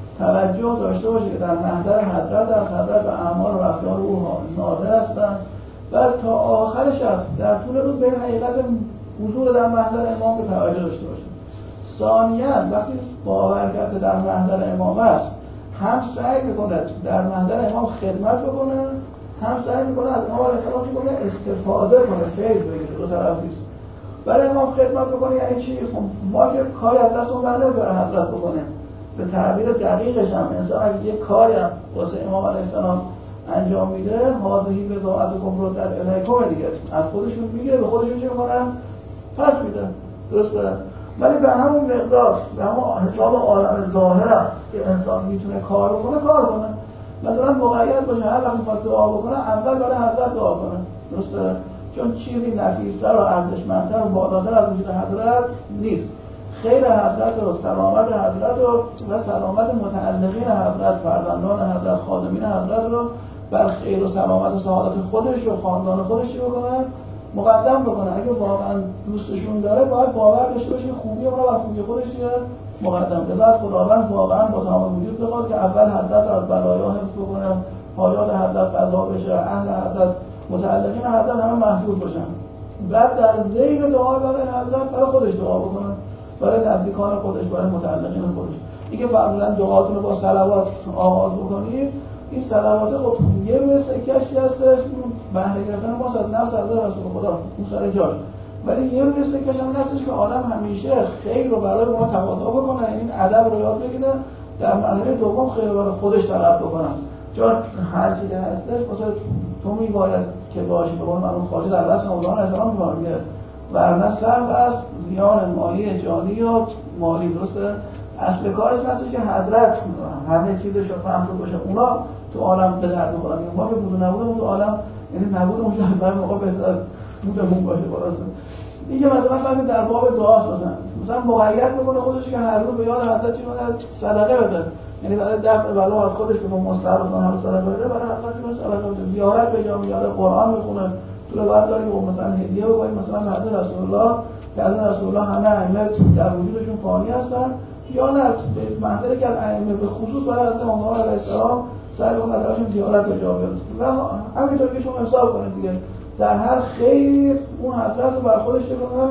توجه داشته باشه که در محضر حضرت از حضرت و اعمال و رفتار او ناظر هستن و تا آخر شب در طول روز به حقیقت حضور در محضر امام به توجه داشته باشه. ثانیاً وقتی باور کرده در محضر امام است هم سعی میکنه در محضر امام خدمت بکنه، هم سعی میکنه از امام علیه السلام کنه استفاده کنه، فیض بگیره. دو طرفی است. برای امام خدمت بکنه یعنی چی؟ خب ما که کاری از دستمون برنمیاد حضرت بکنه. به تعبیر دقیقش هم انسان اگه یک کاری هم واسه امام علیه السلام انجام میده، حاضری به ذاتکم رو در الیکم دیگه از خودشون میگیره، به خودشون چی میکنن؟ پس میده. درسته؟ ولی به همون مقدار، به همون حساب عالم ظاهر که انسان میتونه کار کنه. مثلا مقید باشه هر وقت میخواد دعا بکنه اول برای حضرت دعا کنه. درسته؟ چون چیزی نفیستر و ارزشمندتر و بالاتر از وجود حضرت نیست. خیر حضرت و سلامت حضرت و سلامت متعلقین حضرت، فرزندان حضرت، خادمین حضرت رو بر خیر و سلامت و سعادت خودش و خاندان خودش چی بکنه؟ مقدم بکنه. اگه واقعا دوستشون داره باید باور داشته باشه خوبی اونها بر خوبی خودش مقدم بده. بعد خداوند واقعا با تمام وجود بخواد که اول حضرت از بلایا حفظ بکنه، حاجات حضرت قضا بشه، اهل حضرت، متعلقین حضرت همه محفوظ باشن. بعد در ذیل دعا برای حضرت برای خودش دعا بکنه، برای نزدیکان خودش، برای متعلقین خودش. دیگه فرضاً دعاتون رو با صلوات آغاز بکنید. این صلوات خب یه روی سکه‌ای هستش، بهره گرفتن ما صد نفس از رسول خدا اون سر جاش. ولی یه روی سکه‌اش هم هستش که آدم همیشه خیر رو برای ما تقاضا بکنه، یعنی این ادب رو یاد بگیره، در مرحله دوم خیر رو برای خودش طلب بکنه. چون هر چیزی هستش مثلا تو میباید که باشی به قول معلوم خارج در واسه مولانا احترام می‌کنه، ورنه سهل است زیان مالی جانی و مالی. درسته؟ اصل کارش هستش که حضرت همه چیزش رو فهم باشه، اونا تو عالم به درد می‌خورن. ما که بود نبودمون تو عالم، یعنی نبودمون در موقع بهتر بودمون باشه. خلاص دیگه مثلا فهم در باب دعاست، مثلا مقید می‌کنه خودش که هر روز به یاد حضرت چی کنه؟ صدقه بده. یعنی برای دفع بلا از خودش که مستحب کنه هر صدقه بده، برای حضرت صدقه بده. زیارت به جا میاد، قرآن می‌خونه، طول بعد داریم و مثلا هدیه بکنیم مثلا حضرت رسول الله، که حضرت رسول الله همه ائمه در وجودشون فانی هستن، یا نه به محضر که ائمه به خصوص برای حضرت امام علیه السلام سعی کنید درشون زیارت به جا بیارید و همینطور که شما حساب کنید دیگه در هر خیر اون حضرت رو بر خودش کنه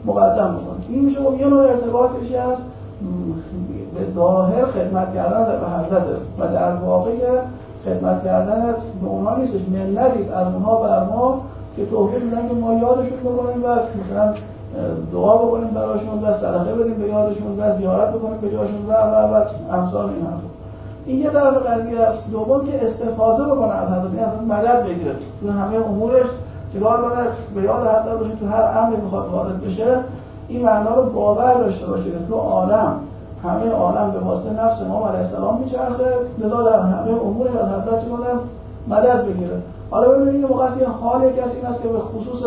مقدم بکنه. این میشه یه نوع ارتباطی از به ظاهر خدمت کردن به حضرت و در واقع خدمت کردن به اونها نیستش، منتی از اونها بر ما که توفیق میدن که ما یادشون بکنیم و مثلا دعا بکنیم براشون و صدقه بدیم به یادشون و زیارت بکنیم به جاشون و امثال این حرفا. این یه طرف قضیه است. دوم که استفاده بکنه از حضرت، یعنی مدد بگیره تو همه امورش، چیکار کنه به یاد حضرت باشه، تو هر امری میخواد وارد بشه این معنا رو باور داشته باشه که تو عالم همه عالم به واسطه نفس امام علیه السلام میچرخه، لذا در همه امور از حضرت کنه مدد بگیره. حالا ببینید یه موقعی حال کسی این است که به خصوص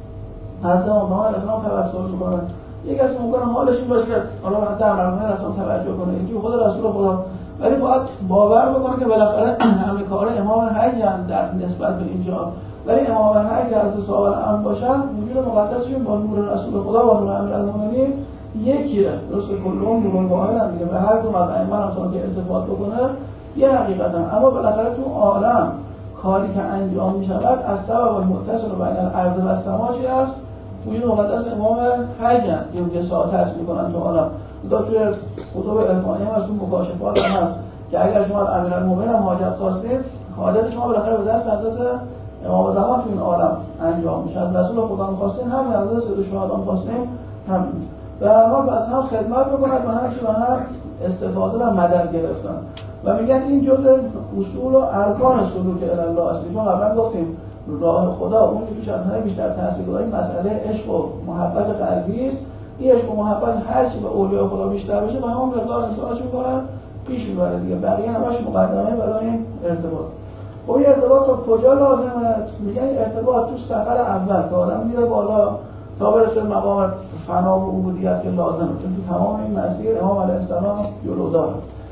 حضرت امام علیه السلام توسل میکنه، یک کسی ممکنه حالش این باشه که حالا حضرت امام علیه السلام توجه کنه، یکی به خود رسول خدا، ولی باید باور بکنه که بالاخره همه کار امام حی در نسبت به اینجا، ولی امام حی که حضرت صاحب الامر باشن وجود مقدسشون با نور رسول خدا و نور امیرالمومنین یکیه. درست کلهم نور واحد دیگه، به هر دو ائمه هم که التفات بکنه یه حقیقتا، اما بالاخره تو عالم کاری که انجام می شود از سبب المتصل بین الارض و السما چی است؟ وجود مقدس امام حی که وساطت میکنن تو عالم. دا توی کتب عرفانی هم از تو مکاشفات هم هست که اگر شما امیرالمومنین هم حاجت خواستید، حاجت شما بالاخره به دست حضرت امام زمان تو این عالم انجام میشه. رسول خدا هم خواستین هم حضرت سید الشهدا هم خواستین هم به هر حال بس هم خدمت بکنند و هم استفاده و مدد گرفتن و میگن این جزء اصول و ارکان سلوک الی الله است. چون قبلا گفتیم راه خدا اون که توش از بیشتر تاثیرگذاری مسئله عشق و محبت قلبی است. این عشق و محبت هر چی به اولیاء خدا بیشتر بشه به همون مقدار انسانش میکنن پیش میبره دیگه، بقیه همش مقدمه برای این ارتباط. خب این ارتباط تا کجا لازمه؟ میگن ارتباط تو سفر اول که آدم میره بالا تا برسه مقام فنا و عبودیت که لازمه، چون تو تمام این مسیر امام علیه السلام جلو داره.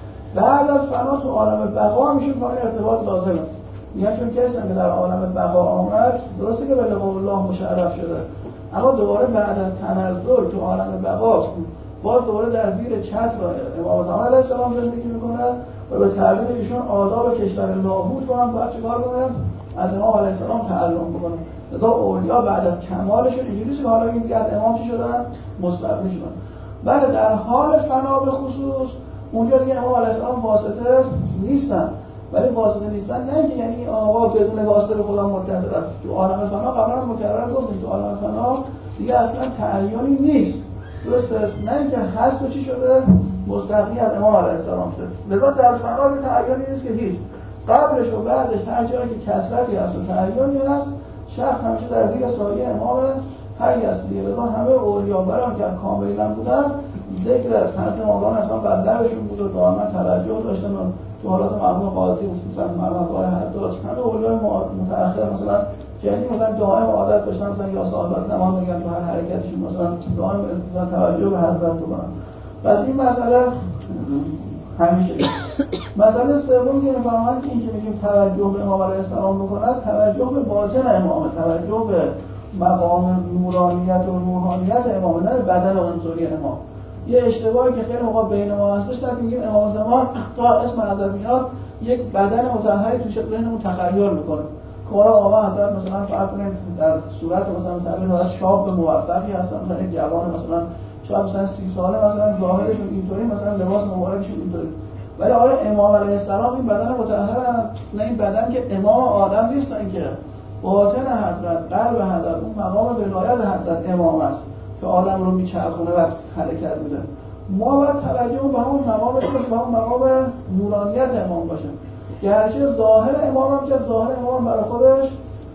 بعد از فنا تو عالم بقا میشه که این ارتباط لازمه. میگن چون کسی که در عالم بقا آمد درسته که به لقاء الله مشرف شده، اما دوباره بعد از تنزل تو عالم بقا باز دوباره در زیر چتر امام زمان علیه السلام زندگی میکنن و به تعبیر ایشون آداب کشور نابود رو هم باید چیکار کنن؟ از امام علیه السلام تعلم بکنن. لذا اولیا بعد از کمالشون اینجوریه که حالا این دیگه از امام چی شدن؟ مستقلی شدن. بله در حال فنا به خصوص اونجا دیگه امام علیه السلام واسطه نیستن، ولی واسطه نیستن نه اینکه یعنی آقا بدون واسطه به خدا متصل است. تو عالم فنا قبلا هم مکرر گفتیم تو عالم فنا دیگه اصلا تعیینی نیست، درسته؟ نه اینکه هست و چی شده مستقلی از امام علیه السلام شده. لذا در فنا تعیینی نیست که هیچ، قبلش و بعدش هر جایی که کثرتی هست و تعیینی هست شخص همیشه در زیر سایه امام حی است دیگه. لذا همه اولیا برام که کاملی بودن ذکر حضرت امام اصلا بر لبشون بود و دائما توجه داشتن و تو حالات مرحوم قاضی خصوصا مرحوم آقای حداد همه اولیا متأخر مثلا یعنی مثلا دائم عادت داشتن مثلا یا صاحب زمان میگن تو هر حرکتشون مثلا دائم توجه به حضرت بکنن. پس این مسئله همیشه مسئله سوم که میفهمن که این که میگیم توجه به امام علیه السلام بکنن، توجه به باطن امام، توجه به مقام نورانیت و روحانیت امام، نه بدن عنصری امام. یه اشتباهی که خیلی موقع بین ما هستش تا میگیم امام زمان تا اسم حضرت میاد یک بدن مطهری توش ذهنمون تخیل میکنه که آقا حضرت مثلا فرض کنید در صورت مثلا تعبیر حضرت شاب موفقی هستن، مثلا یک جوان مثلا شاید مثلا 30 ساله مثلا ظاهرشون اینطوری، مثلا لباس مبارکشون اینطوری، ولی آیا امام علیه السلام این بدن مطهر نه، این بدن که امام آدم نیستن که باطن حضرت، قلب حضرت، اون مقام ولایت حضرت امام است که آدم رو میچرخونه و حرکت میده. ما باید توجه به همون مقام باشه، به همون مقام نورانیت امام باشه. گرچه ظاهر امام هم که ظاهر امام برای خودش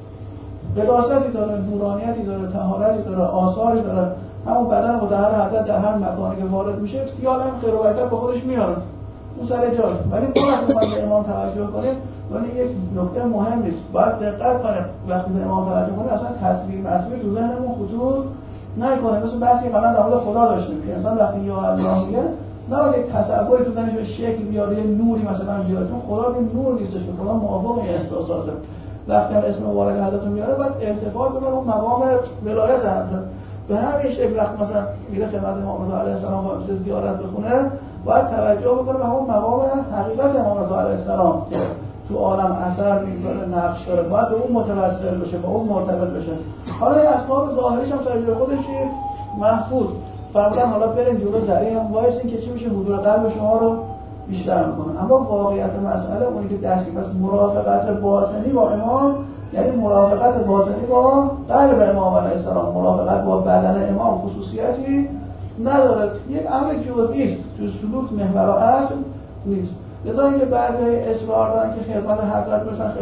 قداستی داره، نورانیتی داره، طهارتی داره، آثاری داره، همون بدن مطهر حضرت در هر مکانی که وارد میشه خیال هم خیر و برکت به خودش میاره، اون سر جاش. ولی ما وقتی به امام توجه کنیم، ولی یک نکته مهم نیست، باید دقت کنیم وقتی به امام توجه کنیم اصلا تصویر تو ذهنمون خطور نکنه. مثل بحثی قبلا در مورد خدا داشتیم که انسان وقتی یا الله میگه نباید یک تصوری تو ذهنش به شکل بیاره، یه نوری مثلا بیاره، چون خدا که نور نیستش که خدا موافق احساساته. وقتی هم اسم مبارک حضرت میاره باید التفات بکنه اون مقام ولایت حضرت. به همین شکل وقتی مثلا میره خدمت امام علیه السلام و زیارت بخونه باید توجه بکنه به همون مقام حقیقت امام علیه السلام که تو عالم اثر میذاره، نقش داره، باید به اون متوسل بشه، با اون مرتبط بشه. حالا این اسباب ظاهریش هم سر جای خودش محفوظ فرمودن حالا بریم جلو ذریع هم وایسین که چی میشه حضور قلب شما رو بیشتر میکنه. اما واقعیت مسئله اونی که دست پس مرافقت باطنی با امام یعنی مرافقت باطنی با قلب امام علیه السلام، مرافقت با بدن امام خصوصیتی نداره، یک امر جزئی است، تو سلوک محور اصل نیست. لذا اینکه بعضی اصرار دارن که خدمت حضرت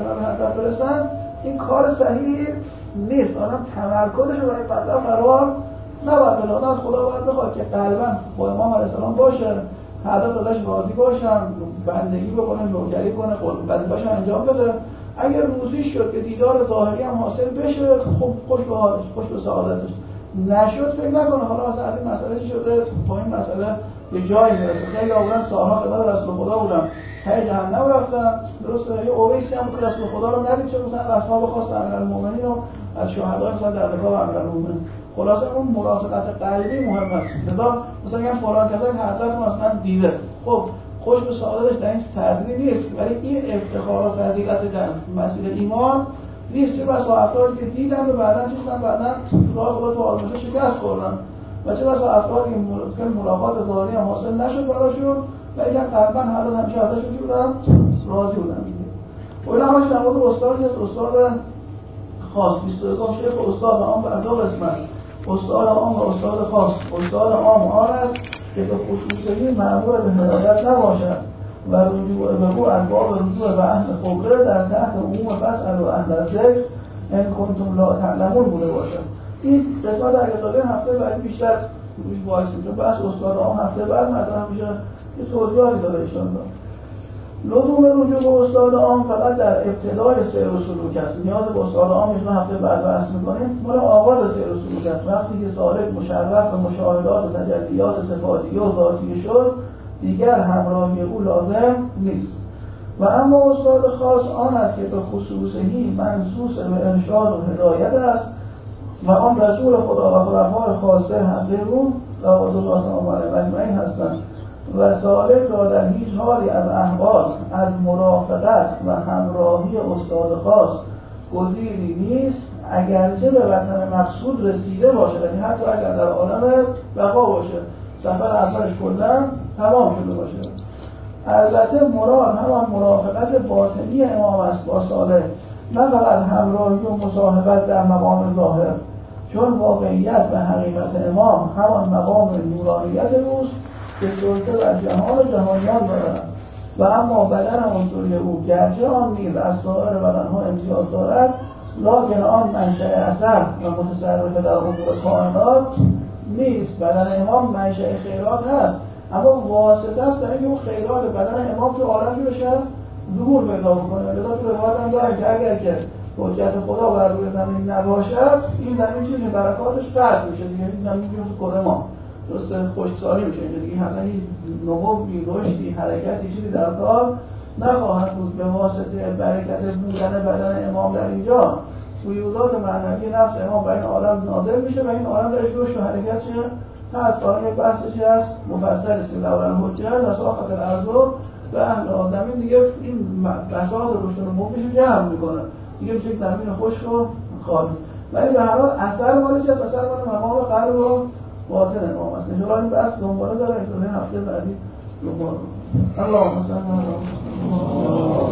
برسن این کار صحیح نیست. آدم تمرکزش رو برای مطلب قرار نباید بده. آدم از خدا باید بخواد که قلباً با امام علیه السلام باشه، حضرت ازش راضی باشن، بندگی بکنه، نوکری کنه، وظیفه‌اشو انجام بده. اگر روزی شد که دیدار ظاهری هم حاصل بشه، خب خوش به حالش، خوش به سعادتش. نشد فکر نکنه حالا مثلا این مسئله چی شده، خب این مسئله به جایی میرسه. خیلی اولا صاحب خدمت رسول خدا بودن، ته جهنم رفتن. درسته یه اویسی هم که رسول خدا رو ندید، چه مثلا اصحاب خاص امیرالمومنین رو از شهدا مثلا در رکاب امیرالمومنین. خلاصه اون مرافقت قلبی مهم است. مثلا میگن فلان کسا حضرت رو مثلا دیده، خب خوش به سعادتش در این تردیدی نیست، ولی این افتخار و فضیلت در مسیر ایمان نیست. چه بسا افرادی که دیدن و بعداً چه شدن، بعداً راه خدا تو آزمایش شکست خوردن، و چه بسا افرادی که ملاقات ظاهری هم حاصل نشد براشون، ولی که قلباً حالت همیشه ازشون چی بودن؟ راضی بودن. علماش در مورد استاد خاص 22 شیخ استاد عام بر دو قسمت، استاد عام و استاد خاص. استاد عام آن است که به خصوصی مأمور به هدایت نباشد و رجوع به او از باب رجوع به اهل خبره در تحت عموم فسأل و اهل ذکر ان کنتم لا تعلمون بوده باشد. این قسمت اگه داده هفته بعد بیشتر روش وایسیم، چون بس استاد عام هفته بعد مطرح میشه یه توضیحاتی داره ایشان داره. لزوم رجوع به استاد عام فقط در ابتدای سیر و سلوک است. نیاز به استاد عام که هفته بعد بحث می‌کنیم مال آغاز سیر و سلوک است. وقتی که سالک مشرف به مشاهدات و تجلیات صفاتی و ذاتی شد دیگر همراهی او لازم نیست. و اما استاد خاص آن است که به خصوصی منصوص به ارشاد و هدایت است و آن رسول خدا و خلفای خاصه حضرت او صلوات الله علیهم اجمعین هستند و سالک را در هیچ حالی از احوال از مرافقت و همراهی استاد خاص گزیری نیست، اگرچه به وطن مقصود رسیده باشه، یعنی حتی اگر در عالم بقا باشه، سفر اولش کلا تمام شده باشه. البته مراد همان مرافقت باطنی امام است با صالح، نه فقط همراهی و مصاحبت در مقام ظاهر، چون واقعیت و حقیقت امام همان مقام نورانیت اوست که سلطه بر جهان و جهانیان دارد. و اما بدن عنصری او گرچه آن نیز از سایر بدنها امتیاز دارد، لکن آن منشأ اثر و متصرف در امور کائنات نیست. بدن امام منشأ خیرات هست، اما واسطه است در اینکه اون خیرات بدن امام تو عالمی بشه ظهور پیدا بکنه. لذا تو روایت هم داره که اگر که حجت خدا بر روی زمین نباشد، این زمین چیزی برکاتش قطع میشه دیگه. این زمین که مثل کره ما درسته خشکسالی میشه دیگه، اصلا هیچ نموی، رشدی، حرکتی چیزی در کار نخواهد بود. به واسطه برکت بودن بدن امام در اینجا فیوضات معنوی نفس امام به این عالم نازل میشه و این عالم درش رشد و حرکت هست. حالا یک بحثی هست مفصل است که دوران حجت و ساخت الارض و اهل زمین دیگه این بساط رشد و نمو میشه جمع میکنه دیگه، میشه زمین خشک و خالی. ولی به هر حال اثر مال چیه؟ اثر مال مقام قلب و باطن امام است. ان شاء الله این بحث دنباله داره، این هفته بعدی دنبال. اللهم صل علی محمد.